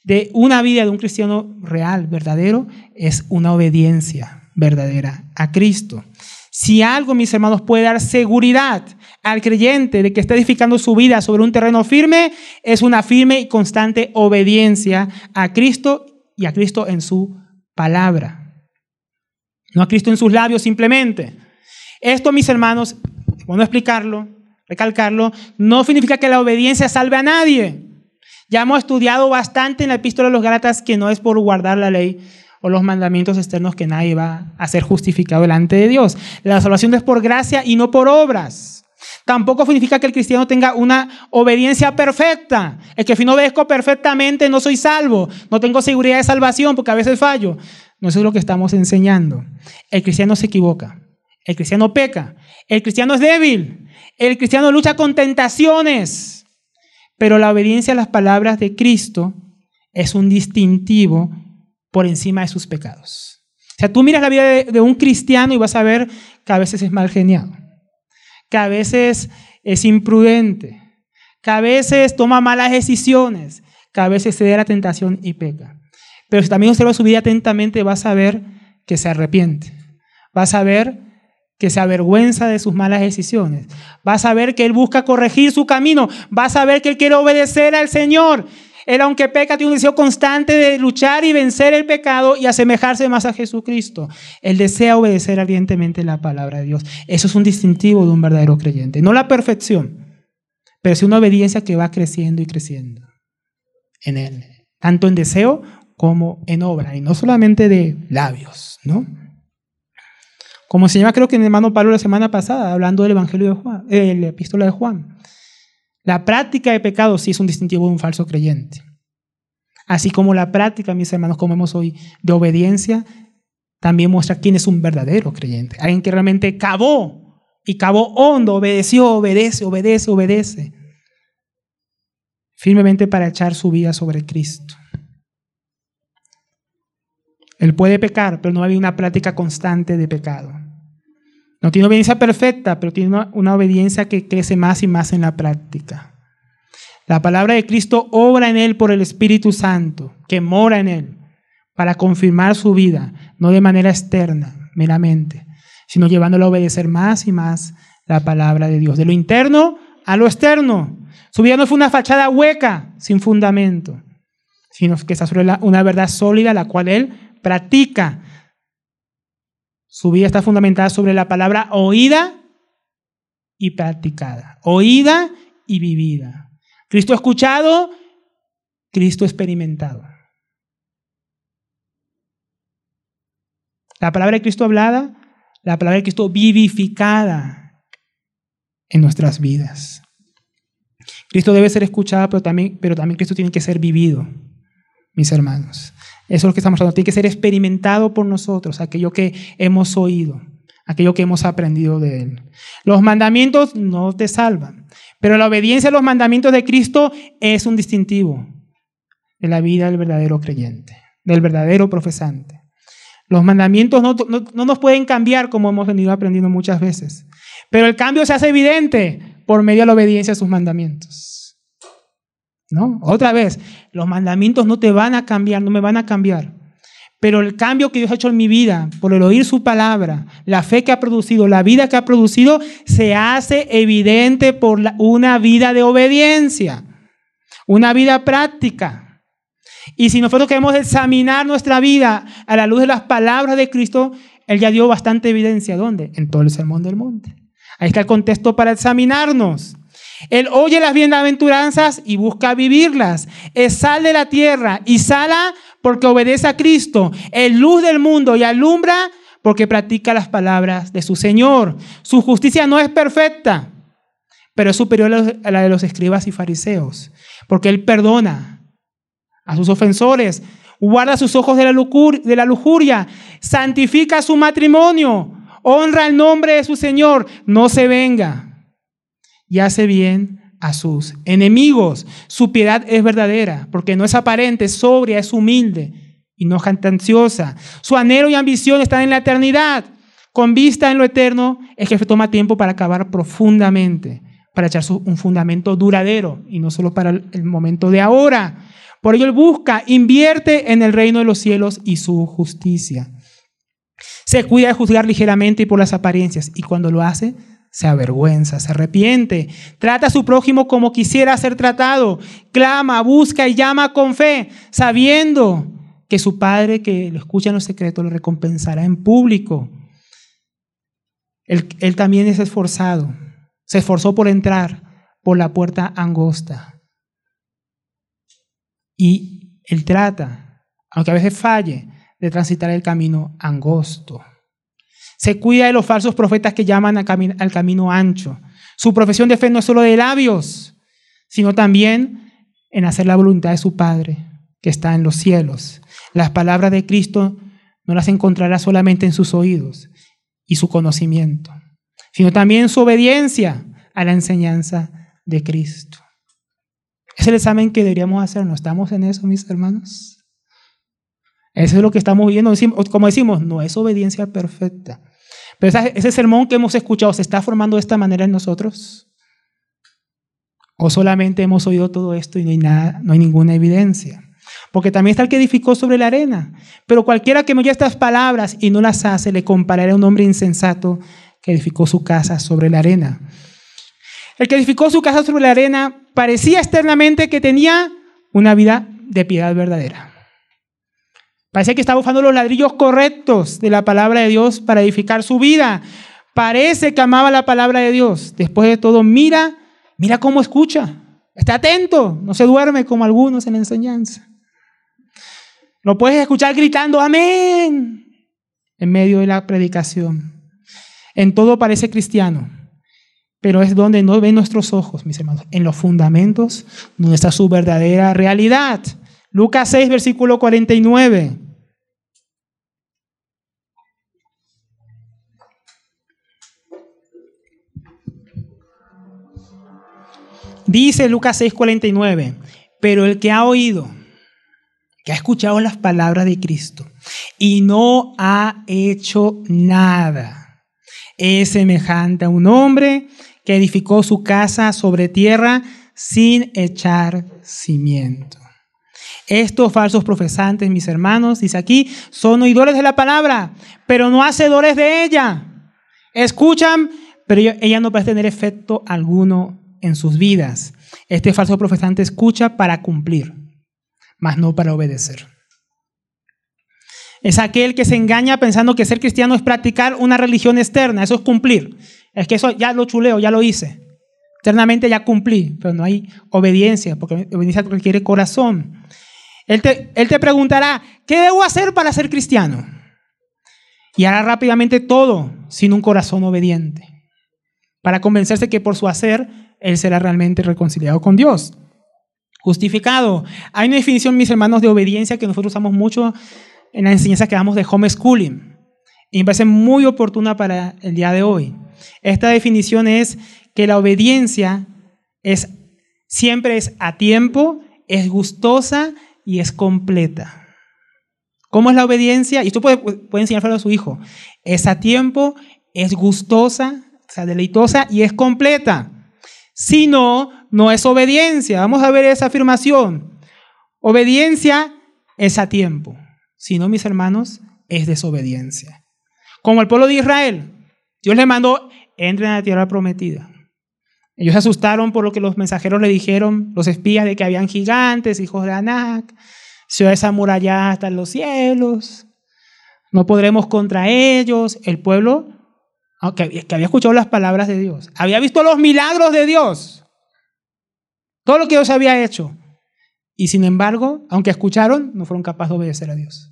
de una vida de un cristiano real, verdadero, es una obediencia verdadera a Cristo. Si algo, mis hermanos, puede dar seguridad al creyente de que está edificando su vida sobre un terreno firme, es una firme y constante obediencia a Cristo y a Cristo en su palabra. No a Cristo en sus labios simplemente. Esto, mis hermanos, bueno explicarlo, recalcarlo, no significa que la obediencia salve a nadie. Ya hemos estudiado bastante en la epístola de los Gálatas que no es por guardar la ley o los mandamientos externos que nadie va a ser justificado delante de Dios. La salvación es por gracia y no por obras. Tampoco significa que el cristiano tenga una obediencia perfecta. Es que si no obedezco perfectamente no soy salvo, no tengo seguridad de salvación porque a veces fallo. No, eso es lo que estamos enseñando. El cristiano se equivoca, el cristiano peca, el cristiano es débil, el cristiano lucha con tentaciones, pero la obediencia a las palabras de Cristo es un distintivo por encima de sus pecados. O sea, tú miras la vida de un cristiano y vas a ver que a veces es mal geniado, que a veces es imprudente, que a veces toma malas decisiones, que a veces cede a la tentación y peca. Pero si también observas su vida atentamente, vas a ver que se arrepiente, vas a ver que se avergüenza de sus malas decisiones, vas a ver que él busca corregir su camino, vas a ver que él quiere obedecer al Señor. Él, aunque peca, tiene un deseo constante de luchar y vencer el pecado y asemejarse más a Jesucristo. Él desea obedecer ardientemente la palabra de Dios. Eso es un distintivo de un verdadero creyente. No la perfección, pero sí una obediencia que va creciendo y creciendo en él, tanto en deseo como en obra, y no solamente de labios, ¿no? Como enseñaba creo que el hermano Pablo la semana pasada, hablando del Evangelio de Juan, la epístola de Juan. La práctica de pecado sí es un distintivo de un falso creyente. Así como la práctica, mis hermanos, como vemos hoy, de obediencia, también muestra quién es un verdadero creyente. Alguien que realmente cavó hondo, obedeció, obedece. Firmemente para echar su vida sobre Cristo. Él puede pecar, pero no hay una práctica constante de pecado. No tiene obediencia perfecta, pero tiene una obediencia que crece más y más en la práctica. La palabra de Cristo obra en él por el Espíritu Santo, que mora en él, para confirmar su vida, no de manera externa, meramente, sino llevándolo a obedecer más y más la palabra de Dios. De lo interno a lo externo. Su vida no fue una fachada hueca, sin fundamento, sino que está sobre una verdad sólida, la cual él practica. Su vida está fundamentada sobre la palabra oída y practicada. Oída y vivida. Cristo escuchado, Cristo experimentado. La palabra de Cristo hablada, la palabra de Cristo vivificada en nuestras vidas. Cristo debe ser escuchado, pero también Cristo tiene que ser vivido, mis hermanos. Eso es lo que estamos hablando. Tiene que ser experimentado por nosotros, aquello que hemos oído, aquello que hemos aprendido de Él. Los mandamientos no te salvan, pero la obediencia a los mandamientos de Cristo es un distintivo de la vida del verdadero creyente, del verdadero profesante. Los mandamientos no nos pueden cambiar como hemos venido aprendiendo muchas veces, pero el cambio se hace evidente por medio de la obediencia a sus mandamientos. ¿No? Otra vez, los mandamientos no te van a cambiar, no me van a cambiar. Pero el cambio que Dios ha hecho en mi vida, por el oír su palabra, la fe que ha producido, la vida que ha producido, se hace evidente por una vida de obediencia, una vida práctica. Y si nosotros queremos examinar nuestra vida a la luz de las palabras de Cristo, Él ya dio bastante evidencia. ¿Dónde? En todo el Sermón del Monte. Ahí está el contexto para examinarnos. Él oye las bienaventuranzas y busca vivirlas. Es sal de la tierra y sala porque obedece a Cristo. Es luz del mundo y alumbra porque practica las palabras de su Señor. Su justicia no es perfecta, pero es superior a la de los escribas y fariseos, porque Él perdona a sus ofensores, guarda sus ojos de la lujuria, santifica su matrimonio, honra el nombre de su Señor, no se venga y hace bien a sus enemigos. Su piedad es verdadera, porque no es aparente, es sobria, es humilde y no jactanciosa. Su anhelo y ambición están en la eternidad. Con vista en lo eterno es que se toma tiempo para cavar profundamente para echar un fundamento duradero y no solo para el momento de ahora. Por ello Él busca, invierte en el reino de los cielos y su justicia. Se cuida de juzgar ligeramente y por las apariencias, y cuando lo hace, se avergüenza, se arrepiente, trata a su prójimo como quisiera ser tratado, clama, busca y llama con fe, sabiendo que su Padre que lo escucha en lo secreto lo recompensará en público. Él también es esforzado, se esforzó por entrar por la puerta angosta. Y Él trata, aunque a veces falle, de transitar el camino angosto. Se cuida de los falsos profetas que llaman al camino ancho. Su profesión de fe no es solo de labios, sino también en hacer la voluntad de su Padre que está en los cielos. Las palabras de Cristo no las encontrará solamente en sus oídos y su conocimiento, sino también en su obediencia a la enseñanza de Cristo. Es el examen que deberíamos hacer. ¿No estamos en eso, mis hermanos? Eso es lo que estamos viendo. Como decimos, no es obediencia perfecta. Pero ese sermón que hemos escuchado, ¿se está formando de esta manera en nosotros? ¿O solamente hemos oído todo esto y no hay nada, no hay ninguna evidencia? Porque también está el que edificó sobre la arena. Pero cualquiera que me oye estas palabras y no las hace, le compararé a un hombre insensato que edificó su casa sobre la arena. El que edificó su casa sobre la arena parecía externamente que tenía una vida de piedad verdadera. Parecía que estaba usando los ladrillos correctos de la palabra de Dios para edificar su vida. Parece que amaba la palabra de Dios. Después de todo, mira cómo escucha. Está atento, no se duerme como algunos en la enseñanza. Lo puedes escuchar gritando amén en medio de la predicación. En todo parece cristiano, pero es donde no ven nuestros ojos, mis hermanos, en los fundamentos donde está su verdadera realidad. Lucas 6, versículo 49. Dice Lucas 6, 49, pero el que ha oído, que ha escuchado las palabras de Cristo y no ha hecho nada, es semejante a un hombre que edificó su casa sobre tierra sin echar cimiento. Estos falsos profesantes, mis hermanos, dice aquí, son oidores de la palabra, pero no hacedores de ella. Escuchan, pero ella no parece tener efecto alguno en sus vidas. Este falso profesante escucha para cumplir, mas no para obedecer. Es aquel que se engaña pensando que ser cristiano es practicar una religión externa, eso es cumplir. Es que eso ya lo chuleo, ya lo hice. Externamente ya cumplí, pero no hay obediencia, porque obediencia requiere corazón. Él te preguntará, ¿qué debo hacer para ser cristiano? Y hará rápidamente todo sin un corazón obediente, para convencerse que por su hacer él será realmente reconciliado con Dios, justificado. Hay una definición, mis hermanos, de obediencia que nosotros usamos mucho en la enseñanza que damos de homeschooling, y me parece muy oportuna para el día de hoy. Esta definición es que la obediencia siempre es a tiempo, es gustosa y es completa. ¿Cómo es la obediencia? Y esto puede enseñárselo a su hijo. Es a tiempo, es gustosa, o sea, deleitosa y es completa. Si no, no es obediencia. Vamos a ver esa afirmación. Obediencia es a tiempo. Si no, mis hermanos, es desobediencia. Como el pueblo de Israel, Dios le mandó, entren a la tierra prometida. Ellos se asustaron por lo que los mensajeros le dijeron, los espías, de que habían gigantes, hijos de Anac, ciudades amuralladas hasta en los cielos, no podremos contra ellos. El pueblo, que había escuchado las palabras de Dios, había visto los milagros de Dios, todo lo que Dios había hecho, y sin embargo, aunque escucharon, no fueron capaces de obedecer a Dios.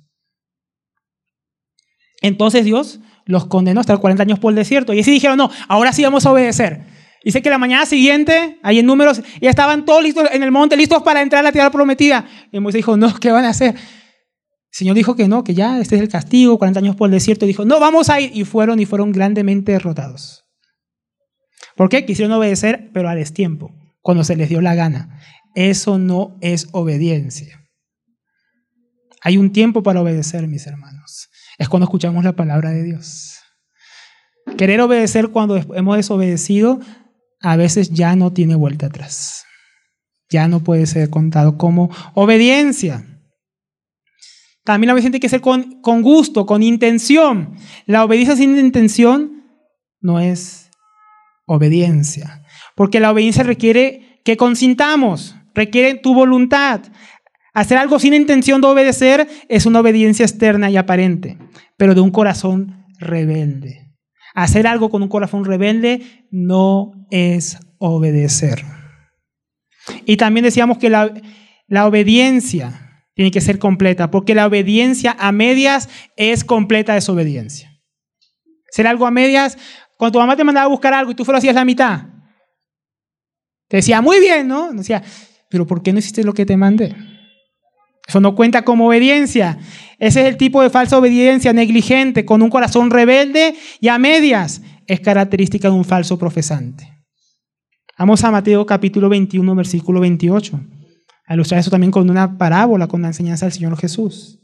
Entonces Dios los condenó hasta 40 años por el desierto, y así dijeron, no, ahora sí vamos a obedecer. Dice que la mañana siguiente, ahí en Números, ya estaban todos listos en el monte, listos para entrar a la tierra prometida. Y Moisés dijo, no, ¿qué van a hacer? El Señor dijo que no, que ya este es el castigo, 40 años por el desierto. Y dijo, no, vamos a ir. Y fueron grandemente derrotados. ¿Por qué? Quisieron obedecer, pero a destiempo, cuando se les dio la gana. Eso no es obediencia. Hay un tiempo para obedecer, mis hermanos. Es cuando escuchamos la palabra de Dios. Querer obedecer cuando hemos desobedecido a veces ya no tiene vuelta atrás. Ya no puede ser contado como obediencia. También la obediencia tiene que ser con gusto, con intención. La obediencia sin intención no es obediencia. Porque la obediencia requiere que consintamos, requiere tu voluntad. Hacer algo sin intención de obedecer es una obediencia externa y aparente, pero de un corazón rebelde. Hacer algo con un corazón rebelde no es obedecer. Y también decíamos que la obediencia tiene que ser completa, porque la obediencia a medias es completa desobediencia. Hacer algo a medias, cuando tu mamá te mandaba a buscar algo y tú solo hacías la mitad, te decía, muy bien, ¿no? Decía, pero ¿por qué no hiciste lo que te mandé? Eso no cuenta como obediencia. Ese es el tipo de falsa obediencia negligente, con un corazón rebelde y a medias. Es característica de un falso profesante. Vamos a Mateo capítulo 21, versículo 28. A ilustrar eso también con una parábola, con la enseñanza del Señor Jesús.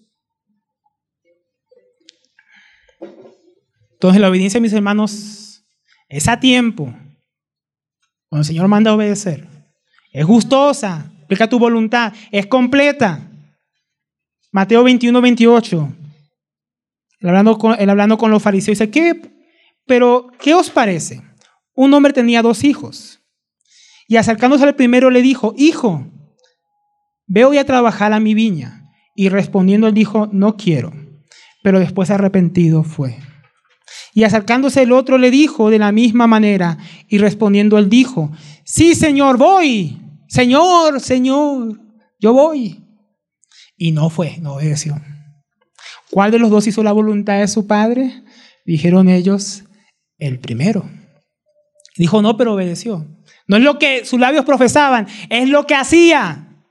Entonces la obediencia, mis hermanos, es a tiempo. Cuando el Señor manda a obedecer. Es gustosa, explica tu voluntad, es completa. Mateo 21, 28. Él hablando con los fariseos, dice, ¿pero qué os parece? Un hombre tenía 2 hijos. Y acercándose al primero le dijo, hijo, ve hoy a trabajar a mi viña. Y respondiendo él dijo, no quiero. Pero después arrepentido fue. Y acercándose el otro le dijo de la misma manera. Y respondiendo él dijo, sí, Señor, voy. Señor, yo voy. Y no fue, no obedeció. ¿Cuál de los 2 hizo la voluntad de su padre? Dijeron ellos, el primero. Dijo, no, pero obedeció. No es lo que sus labios profesaban, es lo que hacía.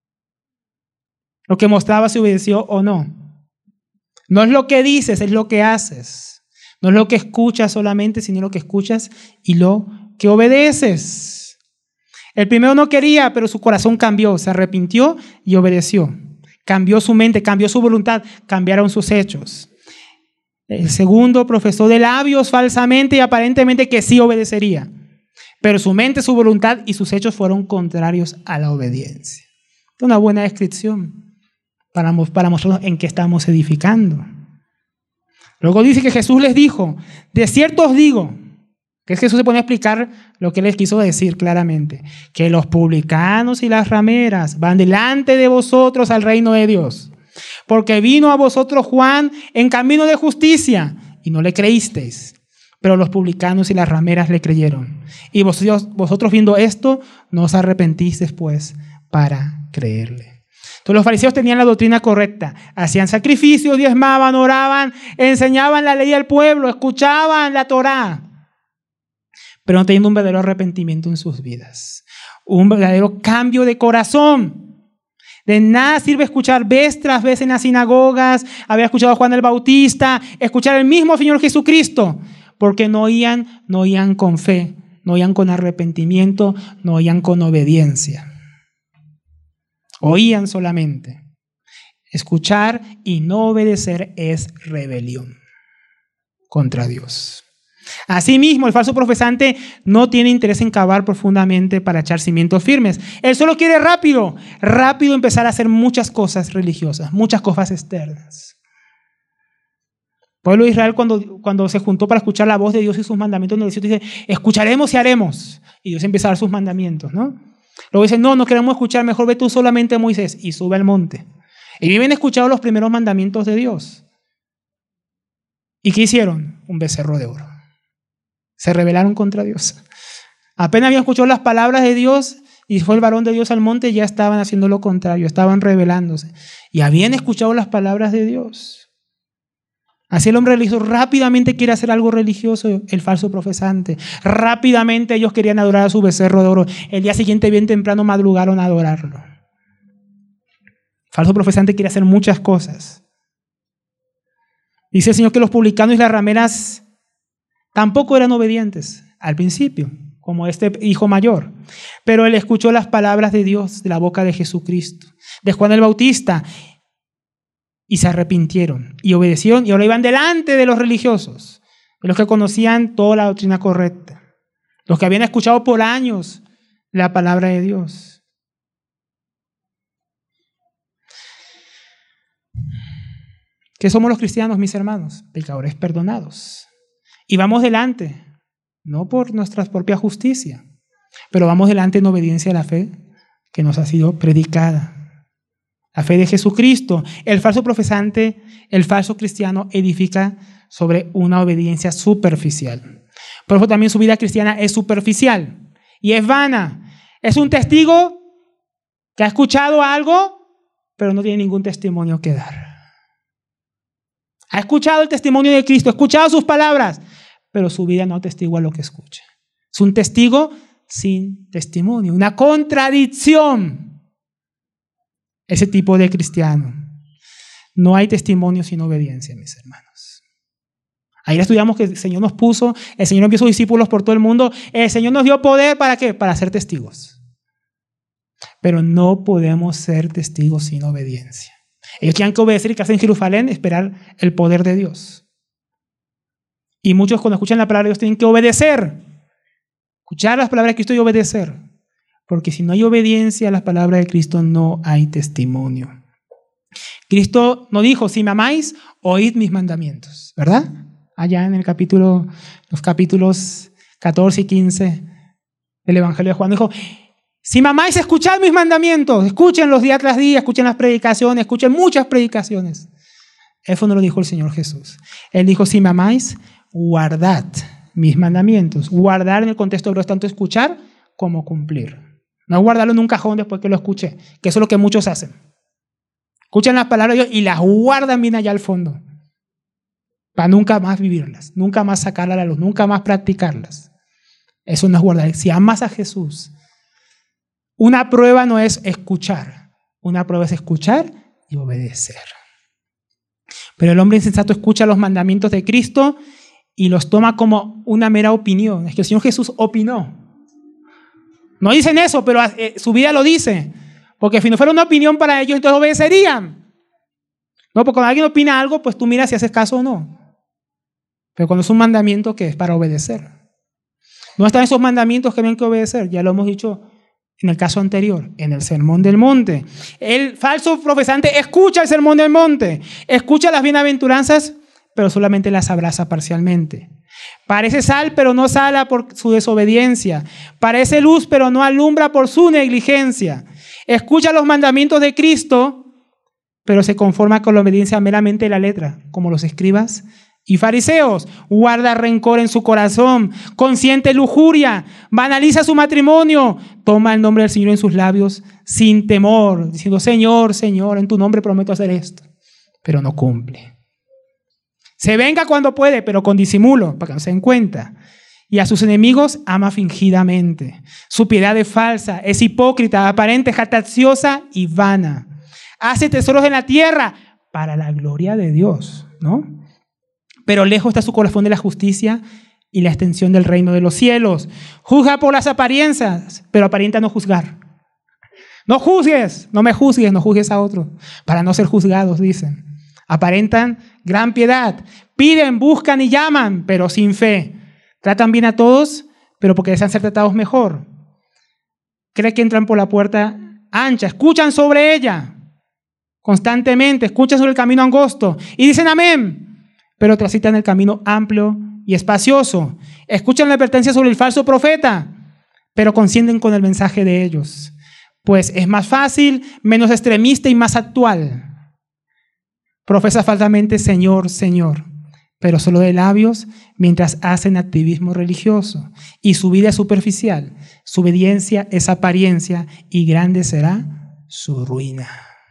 Lo que mostraba si obedeció o no. No es lo que dices, es lo que haces. No es lo que escuchas solamente, sino lo que escuchas y lo que obedeces. El primero no quería, pero su corazón cambió, se arrepintió y obedeció. Cambió su mente, cambió su voluntad, cambiaron sus hechos. El segundo profesó de labios falsamente y aparentemente que sí obedecería. Pero su mente, su voluntad y sus hechos fueron contrarios a la obediencia. Es una buena descripción para mostrarnos en qué estamos edificando. Luego dice que Jesús les dijo, de cierto os digo, que Jesús se pone a explicar lo que les quiso decir claramente, que los publicanos y las rameras van delante de vosotros al reino de Dios, porque vino a vosotros Juan en camino de justicia y no le creísteis, pero los publicanos y las rameras le creyeron. Y vosotros viendo esto, no os arrepentís después para creerle. Entonces los fariseos tenían la doctrina correcta, hacían sacrificios, diezmaban, oraban, enseñaban la ley al pueblo, escuchaban la Torá, pero no teniendo un verdadero arrepentimiento en sus vidas, un verdadero cambio de corazón. De nada sirve escuchar vez tras vez en las sinagogas, haber escuchado a Juan el Bautista, escuchar al mismo Señor Jesucristo, porque no oían con fe, no oían con arrepentimiento, no oían con obediencia. Oían solamente. Escuchar y no obedecer es rebelión contra Dios. Asimismo, el falso profesante no tiene interés en cavar profundamente para echar cimientos firmes. Él solo quiere rápido empezar a hacer muchas cosas religiosas, muchas cosas externas. El pueblo de Israel cuando se juntó para escuchar la voz de Dios y sus mandamientos, en el desierto dice, escucharemos y haremos. Y Dios empieza a dar sus mandamientos, ¿no? Luego dice, no queremos escuchar, mejor ve tú solamente a Moisés y sube al monte. Y bien escuchado los primeros mandamientos de Dios. ¿Y qué hicieron? Un becerro de oro. Se rebelaron contra Dios. Apenas habían escuchado las palabras de Dios y fue el varón de Dios al monte, ya estaban haciendo lo contrario, estaban rebelándose. Y habían escuchado las palabras de Dios. Así el hombre religioso rápidamente quiere hacer algo religioso, el falso profesante. Rápidamente ellos querían adorar a su becerro de oro. El día siguiente, bien temprano, madrugaron a adorarlo. El falso profesante quiere hacer muchas cosas. Dice el Señor que los publicanos y las rameras tampoco eran obedientes al principio, como este hijo mayor. Pero él escuchó las palabras de Dios de la boca de Jesucristo, de Juan el Bautista, y se arrepintieron y obedecieron y ahora iban delante de los religiosos, de los que conocían toda la doctrina correcta. los que habían escuchado por años la palabra de Dios. ¿Qué somos los cristianos, mis hermanos? Pecadores perdonados. Y vamos delante, no por nuestra propia justicia, pero vamos delante en obediencia a la fe que nos ha sido predicada. La fe de Jesucristo. El falso profesante, el falso cristiano edifica sobre una obediencia superficial. Por eso también su vida cristiana es superficial y es vana. Es un testigo que ha escuchado algo, pero no tiene ningún testimonio que dar. Ha escuchado el testimonio de Cristo, ha escuchado sus palabras, pero su vida no atestigua lo que escucha. Es un testigo sin testimonio, una contradicción. Ese tipo de cristiano. No hay testimonio sin obediencia, mis hermanos. Ayer estudiamos que el Señor nos puso, el Señor envió a sus discípulos por todo el mundo, el Señor nos dio poder, ¿para qué? Para ser testigos. Pero no podemos ser testigos sin obediencia. Ellos tienen que obedecer y que hacen en Jerusalén, esperar el poder de Dios. Y muchos cuando escuchan la palabra de Dios tienen que obedecer. Escuchar las palabras de Cristo y obedecer. Porque si no hay obediencia a las palabras de Cristo, no hay testimonio. Cristo nos dijo, si me amáis, oíd mis mandamientos, ¿verdad? Allá en los capítulos 14 y 15 del Evangelio de Juan, dijo, si me amáis, escuchad mis mandamientos, escúchenlos día tras día, escuchen las predicaciones, escuchen muchas predicaciones. Eso no lo dijo el Señor Jesús. Él dijo, si me amáis, guardad mis mandamientos. Guardar en el contexto hebreo es tanto escuchar como cumplir. No guardarlo en un cajón después que lo escuché, que eso es lo que muchos hacen. Escuchan las palabras de Dios y las guardan bien allá al fondo, para nunca más vivirlas, nunca más sacarlas a la luz, nunca más practicarlas. Eso no es guardar. Si amas a Jesús, una prueba no es escuchar, una prueba es escuchar y obedecer. Pero el hombre insensato escucha los mandamientos de Cristo y los toma como una mera opinión. Es que el Señor Jesús opinó. No dicen eso, pero su vida lo dice. Porque si no fuera una opinión para ellos, entonces obedecerían. No, porque cuando alguien opina algo, pues tú miras si haces caso o no. Pero cuando es un mandamiento que es para obedecer. No están esos mandamientos que habían que obedecer. Ya lo hemos dicho en el caso anterior, en el Sermón del Monte. El falso profesante escucha el Sermón del Monte. Escucha las bienaventuranzas, pero solamente las abraza parcialmente. Parece sal, pero no sala por su desobediencia. Parece luz, pero no alumbra por su negligencia. Escucha los mandamientos de Cristo, pero se conforma con la obediencia meramente de la letra, como los escribas y fariseos. Guarda rencor en su corazón, consiente lujuria, banaliza su matrimonio, toma el nombre del Señor en sus labios sin temor, diciendo, Señor, Señor, en tu nombre prometo hacer esto, pero no cumple. Se venga cuando puede, pero con disimulo, para que no se den cuenta. Y a sus enemigos ama fingidamente. Su piedad es falsa, es hipócrita, aparente, jactanciosa y vana. Hace tesoros en la tierra para la gloria de Dios, ¿no? Pero lejos está su corazón de la justicia y la extensión del reino de los cielos. Juzga por las apariencias, pero aparenta no juzgar. No juzgues, no me juzgues, no juzgues a otro, para no ser juzgados, dicen. Aparentan gran piedad, piden, buscan y llaman, pero sin fe. Tratan bien a todos, pero porque desean ser tratados mejor. Creen que entran por la puerta ancha, escuchan sobre ella constantemente, escuchan sobre el camino angosto y dicen amén, pero transitan el camino amplio y espacioso. Escuchan la advertencia sobre el falso profeta, pero consienten con el mensaje de ellos, pues es más fácil, menos extremista y más actual. Profesa falsamente Señor, Señor, pero solo de labios mientras hacen activismo religioso. Y su vida es superficial, su obediencia es apariencia y grande será su ruina.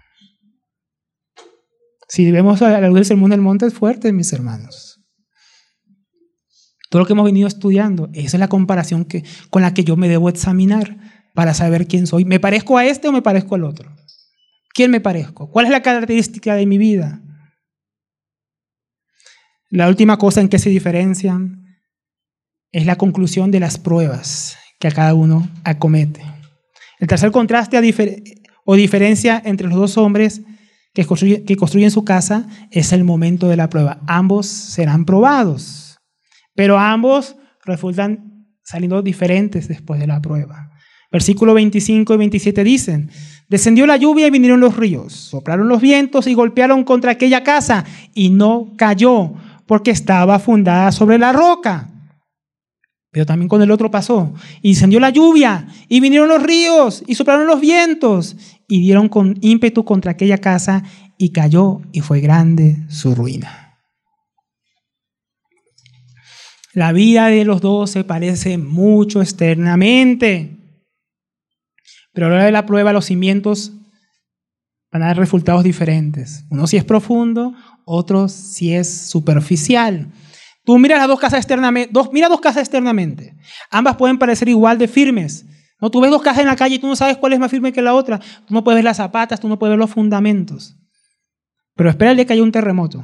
Si vemos a la luz del Sermón del Monte es fuerte, mis hermanos. Todo lo que hemos venido estudiando, esa es la comparación con la que yo me debo examinar para saber quién soy. ¿Me parezco a este o me parezco al otro? ¿Quién me parezco? ¿Cuál es la característica de mi vida? La última cosa en que se diferencian es la conclusión de las pruebas que a cada uno acomete. El tercer contraste o diferencia entre los dos hombres que construyen su casa es el momento de la prueba. Ambos serán probados, pero ambos resultan saliendo diferentes después de la prueba. Versículos 25 y 27 dicen: descendió la lluvia y vinieron los ríos, soplaron los vientos y golpearon contra aquella casa, y no cayó, porque estaba fundada sobre la roca. Pero también con el otro pasó: y descendió la lluvia y vinieron los ríos y soplaron los vientos y dieron con ímpetu contra aquella casa, y cayó, y fue grande su ruina. La vida de los dos se parece mucho externamente, pero a la hora de la prueba los cimientos van a dar resultados diferentes. Uno si es profundo, otro si es superficial. Tú miras las dos casas externamente, mira dos casas externamente. Ambas pueden parecer igual de firmes. ¿No? Tú ves dos casas en la calle y tú no sabes cuál es más firme que la otra. Tú no puedes ver las zapatas, tú no puedes ver los fundamentos. Pero espera el día que haya un terremoto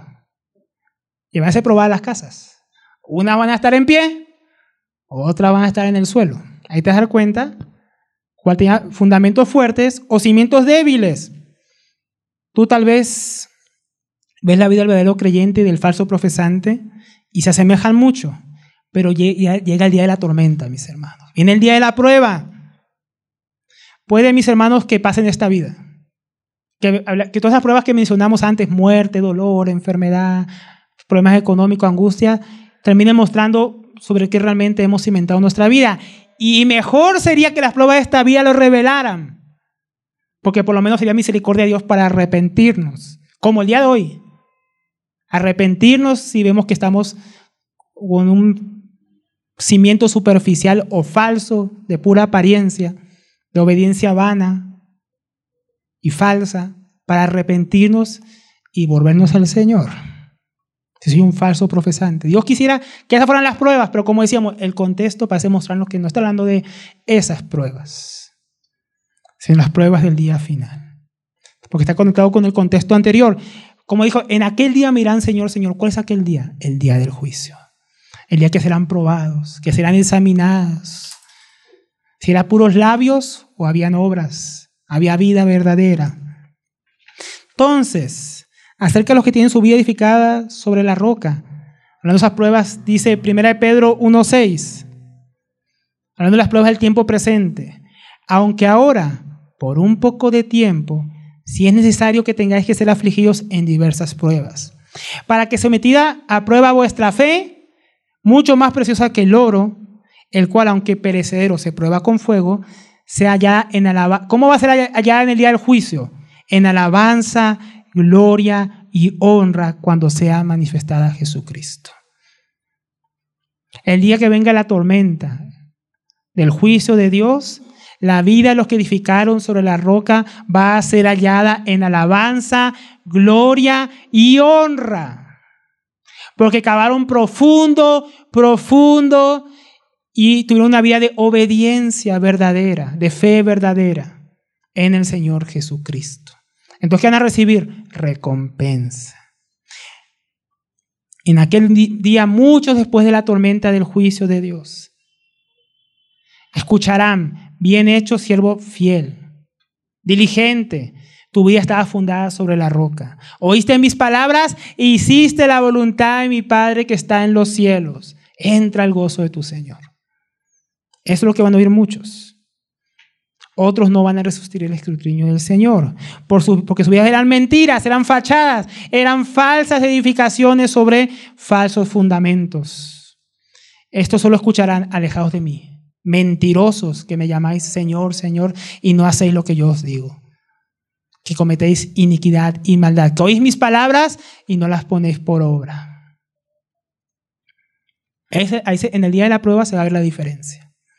y van a ser probadas las casas. Unas van a estar en pie, otras van a estar en el suelo. Ahí te vas a dar cuenta cuál tenía fundamentos fuertes o cimientos débiles. Tú tal vez ves la vida del verdadero creyente y del falso profesante y se asemejan mucho, pero llega el día de la tormenta, mis hermanos. Viene el día de la prueba. Puede, mis hermanos, que pasen esta vida. Que todas las pruebas que mencionamos antes, muerte, dolor, enfermedad, problemas económicos, angustia, terminen mostrando sobre qué realmente hemos cimentado nuestra vida. Y mejor sería que las pruebas de esta vida lo revelaran, porque por lo menos sería misericordia de Dios para arrepentirnos, como el día de hoy. Arrepentirnos si vemos que estamos con un cimiento superficial o falso, de pura apariencia, de obediencia vana y falsa, para arrepentirnos y volvernos al Señor. Si soy un falso profesante. Dios quisiera que esas fueran las pruebas, pero como decíamos, el contexto parece mostrarnos que no está hablando de esas pruebas, sino las pruebas del día final. Porque está conectado con el contexto anterior. Como dijo, en aquel día me dirán, Señor, Señor. ¿Cuál es aquel día? El día del juicio. El día que serán probados, que serán examinados. Si eran puros labios o habían obras, había vida verdadera. Entonces, acerca de los que tienen su vida edificada sobre la roca, hablando de esas pruebas, dice 1 Pedro 1:6, hablando de las pruebas del tiempo presente: aunque ahora, por un poco de tiempo, si es necesario que tengáis que ser afligidos en diversas pruebas, para que sometida a prueba vuestra fe, mucho más preciosa que el oro, el cual, aunque perecedero, se prueba con fuego, sea hallada en alabanza. ¿Cómo va a ser hallada en el día del juicio? En alabanza, gloria y honra cuando sea manifestada Jesucristo. El día que venga la tormenta del juicio de Dios, la vida de los que edificaron sobre la roca va a ser hallada en alabanza, gloria y honra. Porque cavaron profundo, profundo y tuvieron una vida de obediencia verdadera, de fe verdadera en el Señor Jesucristo. Entonces, ¿qué van a recibir? Recompensa. En aquel día, muchos después de la tormenta del juicio de Dios, escucharán: bien hecho, siervo fiel, diligente, tu vida estaba fundada sobre la roca. Oíste mis palabras e hiciste la voluntad de mi Padre que está en los cielos. Entra al gozo de tu Señor. Eso es lo que van a oír muchos. Otros no van a resistir el escrutinio del Señor, porque sus vidas eran mentiras, eran fachadas, eran falsas edificaciones sobre falsos fundamentos. Estos solo escucharán: alejaos de mí, mentirosos, que me llamáis Señor, Señor, y no hacéis lo que yo os digo, que cometéis iniquidad y maldad, que oís mis palabras y no las ponéis por obra. En el día de la prueba se va a ver la diferencia.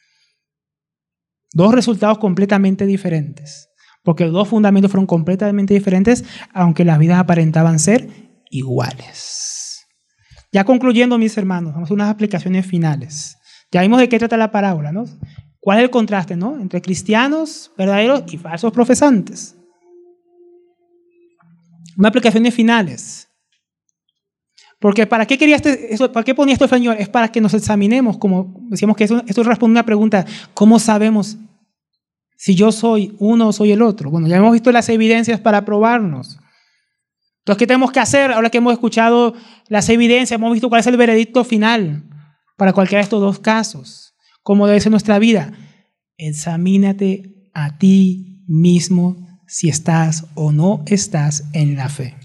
Dos resultados completamente diferentes, porque los dos fundamentos fueron completamente diferentes, aunque las vidas aparentaban ser iguales. Ya concluyendo, mis hermanos, vamos a unas aplicaciones finales. Ya vimos de qué trata la parábola, ¿no? ¿Cuál es el contraste, ¿no?, entre cristianos verdaderos y falsos profesantes? Unas aplicaciones finales. Porque ¿para qué quería ¿para qué ponía esto el Señor? Es para que nos examinemos, como decíamos que esto responde a una pregunta: ¿cómo sabemos si yo soy uno o soy el otro? Bueno, ya hemos visto las evidencias para probarnos. Entonces, ¿qué tenemos que hacer? Ahora que hemos escuchado las evidencias, hemos visto cuál es el veredicto final para cualquiera de estos dos casos. cómo debe ser nuestra vida. Examínate a ti mismo si estás o no estás en la fe.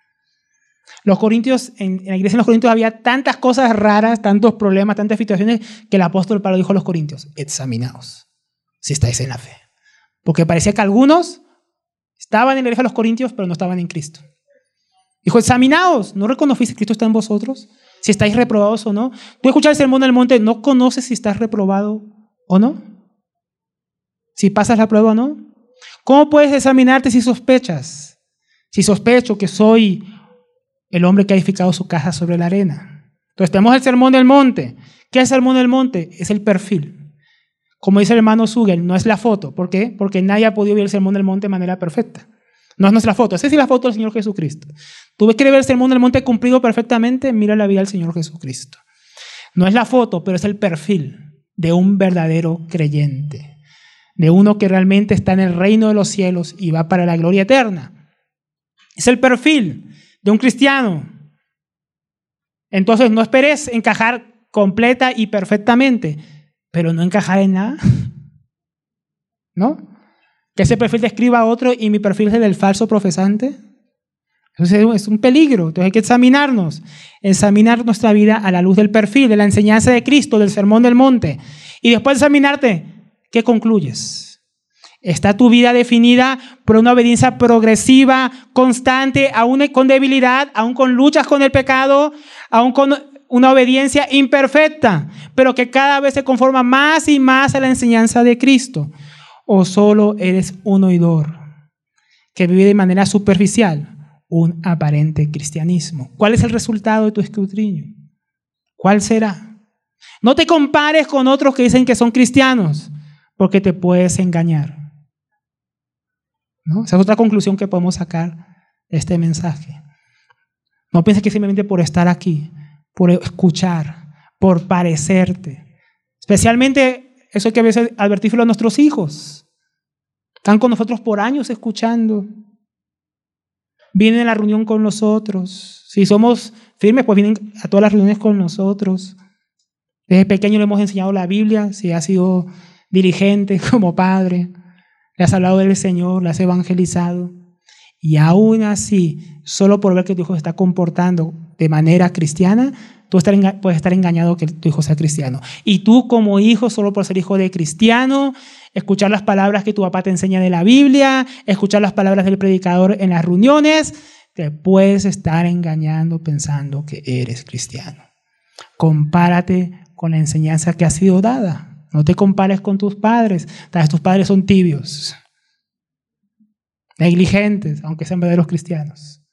Los corintios, en la iglesia de los corintios había tantas cosas raras, tantos problemas, tantas situaciones, que el apóstol Pablo dijo a los corintios: examinaos si estáis en la fe. Porque parecía que algunos estaban en la iglesia de los corintios, pero no estaban en Cristo. Dijo: examinaos, ¿no reconocéis que Cristo está en vosotros? Si estáis reprobados o no. Tú escuchas el sermón del monte, ¿no conoces si estás reprobado o no? Si pasas la prueba o no. ¿Cómo puedes examinarte si sospechas? Si sospecho que soy el hombre que ha edificado su casa sobre la arena. Entonces tenemos el sermón del monte. ¿Qué es el sermón del monte? Es el perfil. Como dice el hermano Sugel, no es la foto. ¿Por qué? Porque nadie ha podido ver el sermón del monte de manera perfecta. No es nuestra foto. Esa es la foto del Señor Jesucristo. ¿Tú quieres ver el sermón del monte cumplido perfectamente? Mira la vida del Señor Jesucristo. No es la foto, pero es el perfil de un verdadero creyente. De uno que realmente está en el reino de los cielos y va para la gloria eterna. Es el perfil de un cristiano. Entonces no esperes encajar completa y perfectamente, pero no encajar en nada. ¿No? Que ese perfil describa a otro y mi perfil es el del falso profesante. Entonces es un peligro. Entonces hay que examinar nuestra vida a la luz del perfil, de la enseñanza de Cristo, del sermón del monte. Y después de examinarte, ¿qué concluyes? ¿Está tu vida definida por una obediencia progresiva, constante, aún con debilidad, aún con luchas con el pecado, aún con una obediencia imperfecta, pero que cada vez se conforma más y más a la enseñanza de Cristo? ¿O solo eres un oidor que vive de manera superficial un aparente cristianismo? ¿Cuál es el resultado de tu escrutinio? ¿Cuál será? No te compares con otros que dicen que son cristianos, porque te puedes engañar. ¿No? Esa es otra conclusión que podemos sacar de este mensaje. No pienses que simplemente por estar aquí, por escuchar, por parecerte. Especialmente eso hay que a veces advertírselo a nuestros hijos. Están con nosotros por años escuchando. Vienen a la reunión con nosotros. Si somos firmes, pues vienen a todas las reuniones con nosotros. Desde pequeño le hemos enseñado la Biblia, si has sido diligente como padre. Le has hablado del Señor, le has evangelizado. Y aún así, solo por ver que tu hijo se está comportando de manera cristiana, tú puedes estar engañado que tu hijo sea cristiano. Y tú como hijo, solo por ser hijo de cristiano, escuchar las palabras que tu papá te enseña de la Biblia, escuchar las palabras del predicador en las reuniones, te puedes estar engañando pensando que eres cristiano. Compárate con la enseñanza que ha sido dada. No te compares con tus padres. Tal vez tus padres son tibios, negligentes, aunque sean verdaderos cristianos.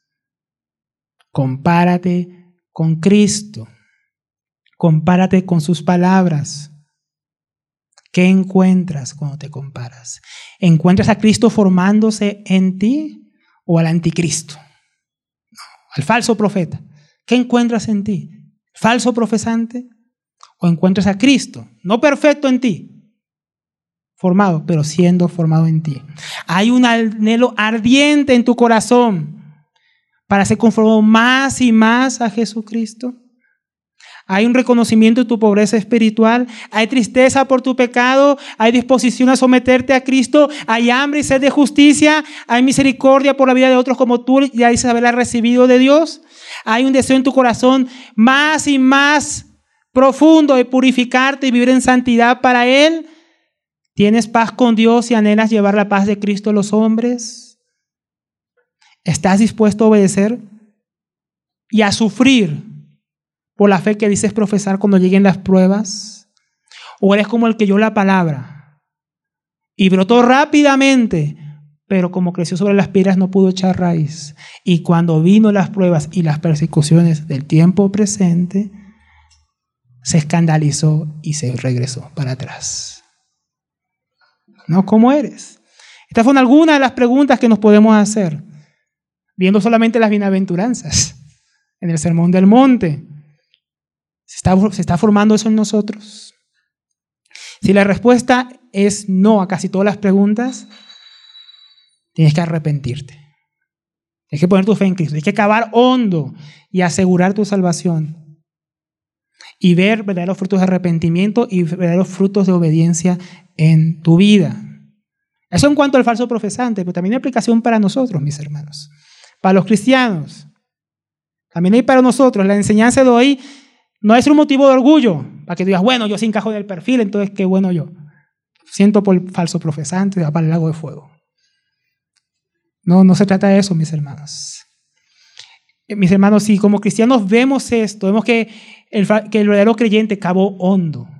Compárate con Cristo. Compárate con sus palabras. ¿Qué encuentras cuando te comparas? ¿Encuentras a Cristo formándose en ti o al anticristo? No, al falso profeta. ¿Qué encuentras en ti? ¿Falso profesante? ¿O encuentras a Cristo, no perfecto en ti, formado, pero siendo formado en ti? Hay un anhelo ardiente en tu corazón para ser conformado más y más a Jesucristo. Hay un reconocimiento de tu pobreza espiritual, hay tristeza por tu pecado, hay disposición a someterte a Cristo, hay hambre y sed de justicia, hay misericordia por la vida de otros como tú ya dices haberla recibido de Dios. Hay un deseo en tu corazón más y más profundo de purificarte y vivir en santidad para Él. ¿Tienes paz con Dios y anhelas llevar la paz de Cristo a los hombres? ¿Estás dispuesto a obedecer y a sufrir por la fe que dices profesar cuando lleguen las pruebas? ¿O eres como el que oyó la palabra y brotó rápidamente, pero como creció sobre las piedras no pudo echar raíz? Y cuando vino las pruebas y las persecuciones del tiempo presente, se escandalizó y se regresó para atrás. ¿No? ¿Cómo eres? Estas son algunas de las preguntas que nos podemos hacer, viendo solamente las bienaventuranzas en el Sermón del Monte. ¿Se está formando eso en nosotros? Si la respuesta es no a casi todas las preguntas, tienes que arrepentirte. Tienes que poner tu fe en Cristo. Tienes que cavar hondo y asegurar tu salvación. y ver verdaderos frutos de arrepentimiento y verdaderos frutos de obediencia en tu vida. Eso en cuanto al falso profesante, pero también hay aplicación para nosotros, mis hermanos, para los cristianos. También hay para nosotros. La enseñanza de hoy no es un motivo de orgullo, para que digas, bueno, yo sí encajo en el perfil, entonces qué bueno yo. Siento por el falso profesante, va para el lago de fuego. No se trata de eso, mis hermanos. Mis hermanos, si como cristianos vemos esto, vemos que el verdadero creyente cavó hondo.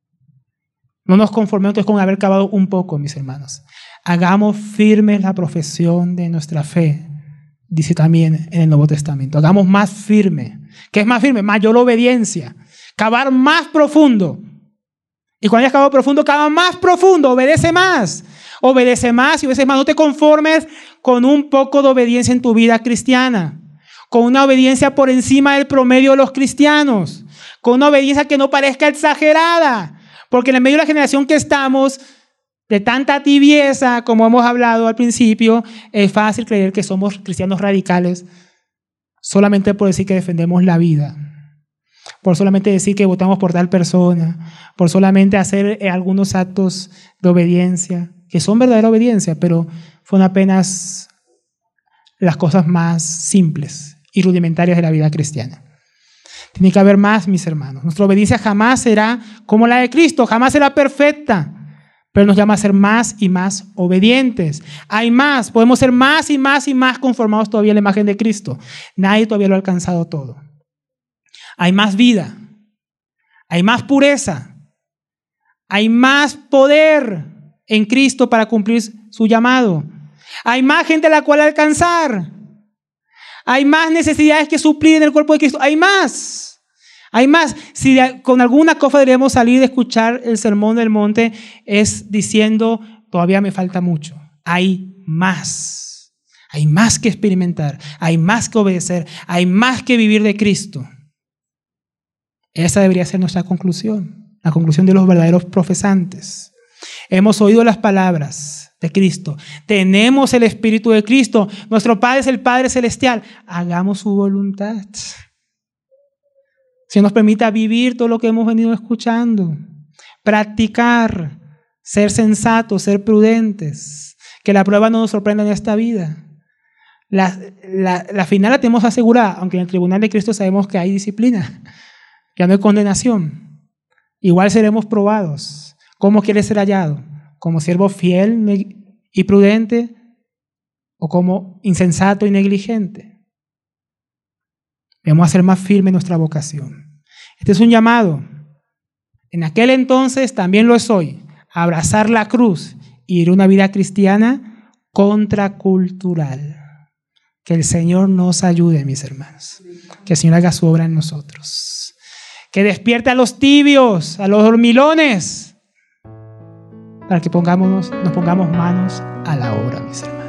No nos conformemos entonces con haber cavado un poco, mis hermanos. Hagamos firme la profesión de nuestra fe, dice también en el Nuevo Testamento. Hagamos más firme. ¿Qué es más firme? Mayor obediencia. Cavar más profundo. Y cuando hayas cavado profundo, cava más profundo. Obedece más. Obedece más y obedece más. No te conformes con un poco de obediencia en tu vida cristiana. Con una obediencia por encima del promedio de los cristianos. Con una obediencia que no parezca exagerada. Porque en el medio de la generación que estamos, de tanta tibieza, como hemos hablado al principio, es fácil creer que somos cristianos radicales solamente por decir que defendemos la vida, por solamente decir que votamos por tal persona, por solamente hacer algunos actos de obediencia, que son verdadera obediencia, pero son apenas las cosas más simples y rudimentarias de la vida cristiana. Tiene que haber más, mis hermanos. Nuestra obediencia jamás será como la de Cristo, jamás será perfecta, pero nos llama a ser más y más obedientes. Hay más, podemos ser más y más y más conformados todavía a la imagen de Cristo. Nadie todavía lo ha alcanzado todo. Hay más vida, hay más pureza, hay más poder en Cristo para cumplir su llamado. Hay más gente a la cual alcanzar. Hay más necesidades que suplir en el cuerpo de Cristo. Hay más. Hay más. Si con alguna cosa deberíamos salir de escuchar el sermón del monte, es diciendo, todavía me falta mucho. Hay más. Hay más que experimentar. Hay más que obedecer. Hay más que vivir de Cristo. Esa debería ser nuestra conclusión. La conclusión de los verdaderos profesantes. Hemos oído las palabras de Cristo. Tenemos el Espíritu de Cristo. Nuestro Padre es el Padre Celestial. Hagamos su voluntad. Si nos permita vivir todo lo que hemos venido escuchando. Practicar. Ser sensatos, ser prudentes. Que la prueba no nos sorprenda en esta vida. La final la tenemos asegurada, aunque en el tribunal de Cristo sabemos que hay disciplina. Ya no hay condenación. Igual seremos probados. ¿Cómo quieres ser hallado? ¿Como siervo fiel y prudente o como insensato y negligente? Debemos hacer más firme nuestra vocación. Este es un llamado. En aquel entonces también lo es hoy. Abrazar la cruz y ir una vida cristiana contracultural. Que el Señor nos ayude, mis hermanos. Que el Señor haga su obra en nosotros. Que despierte a los tibios, a los dormilones, para que nos pongamos manos a la obra, mis hermanos.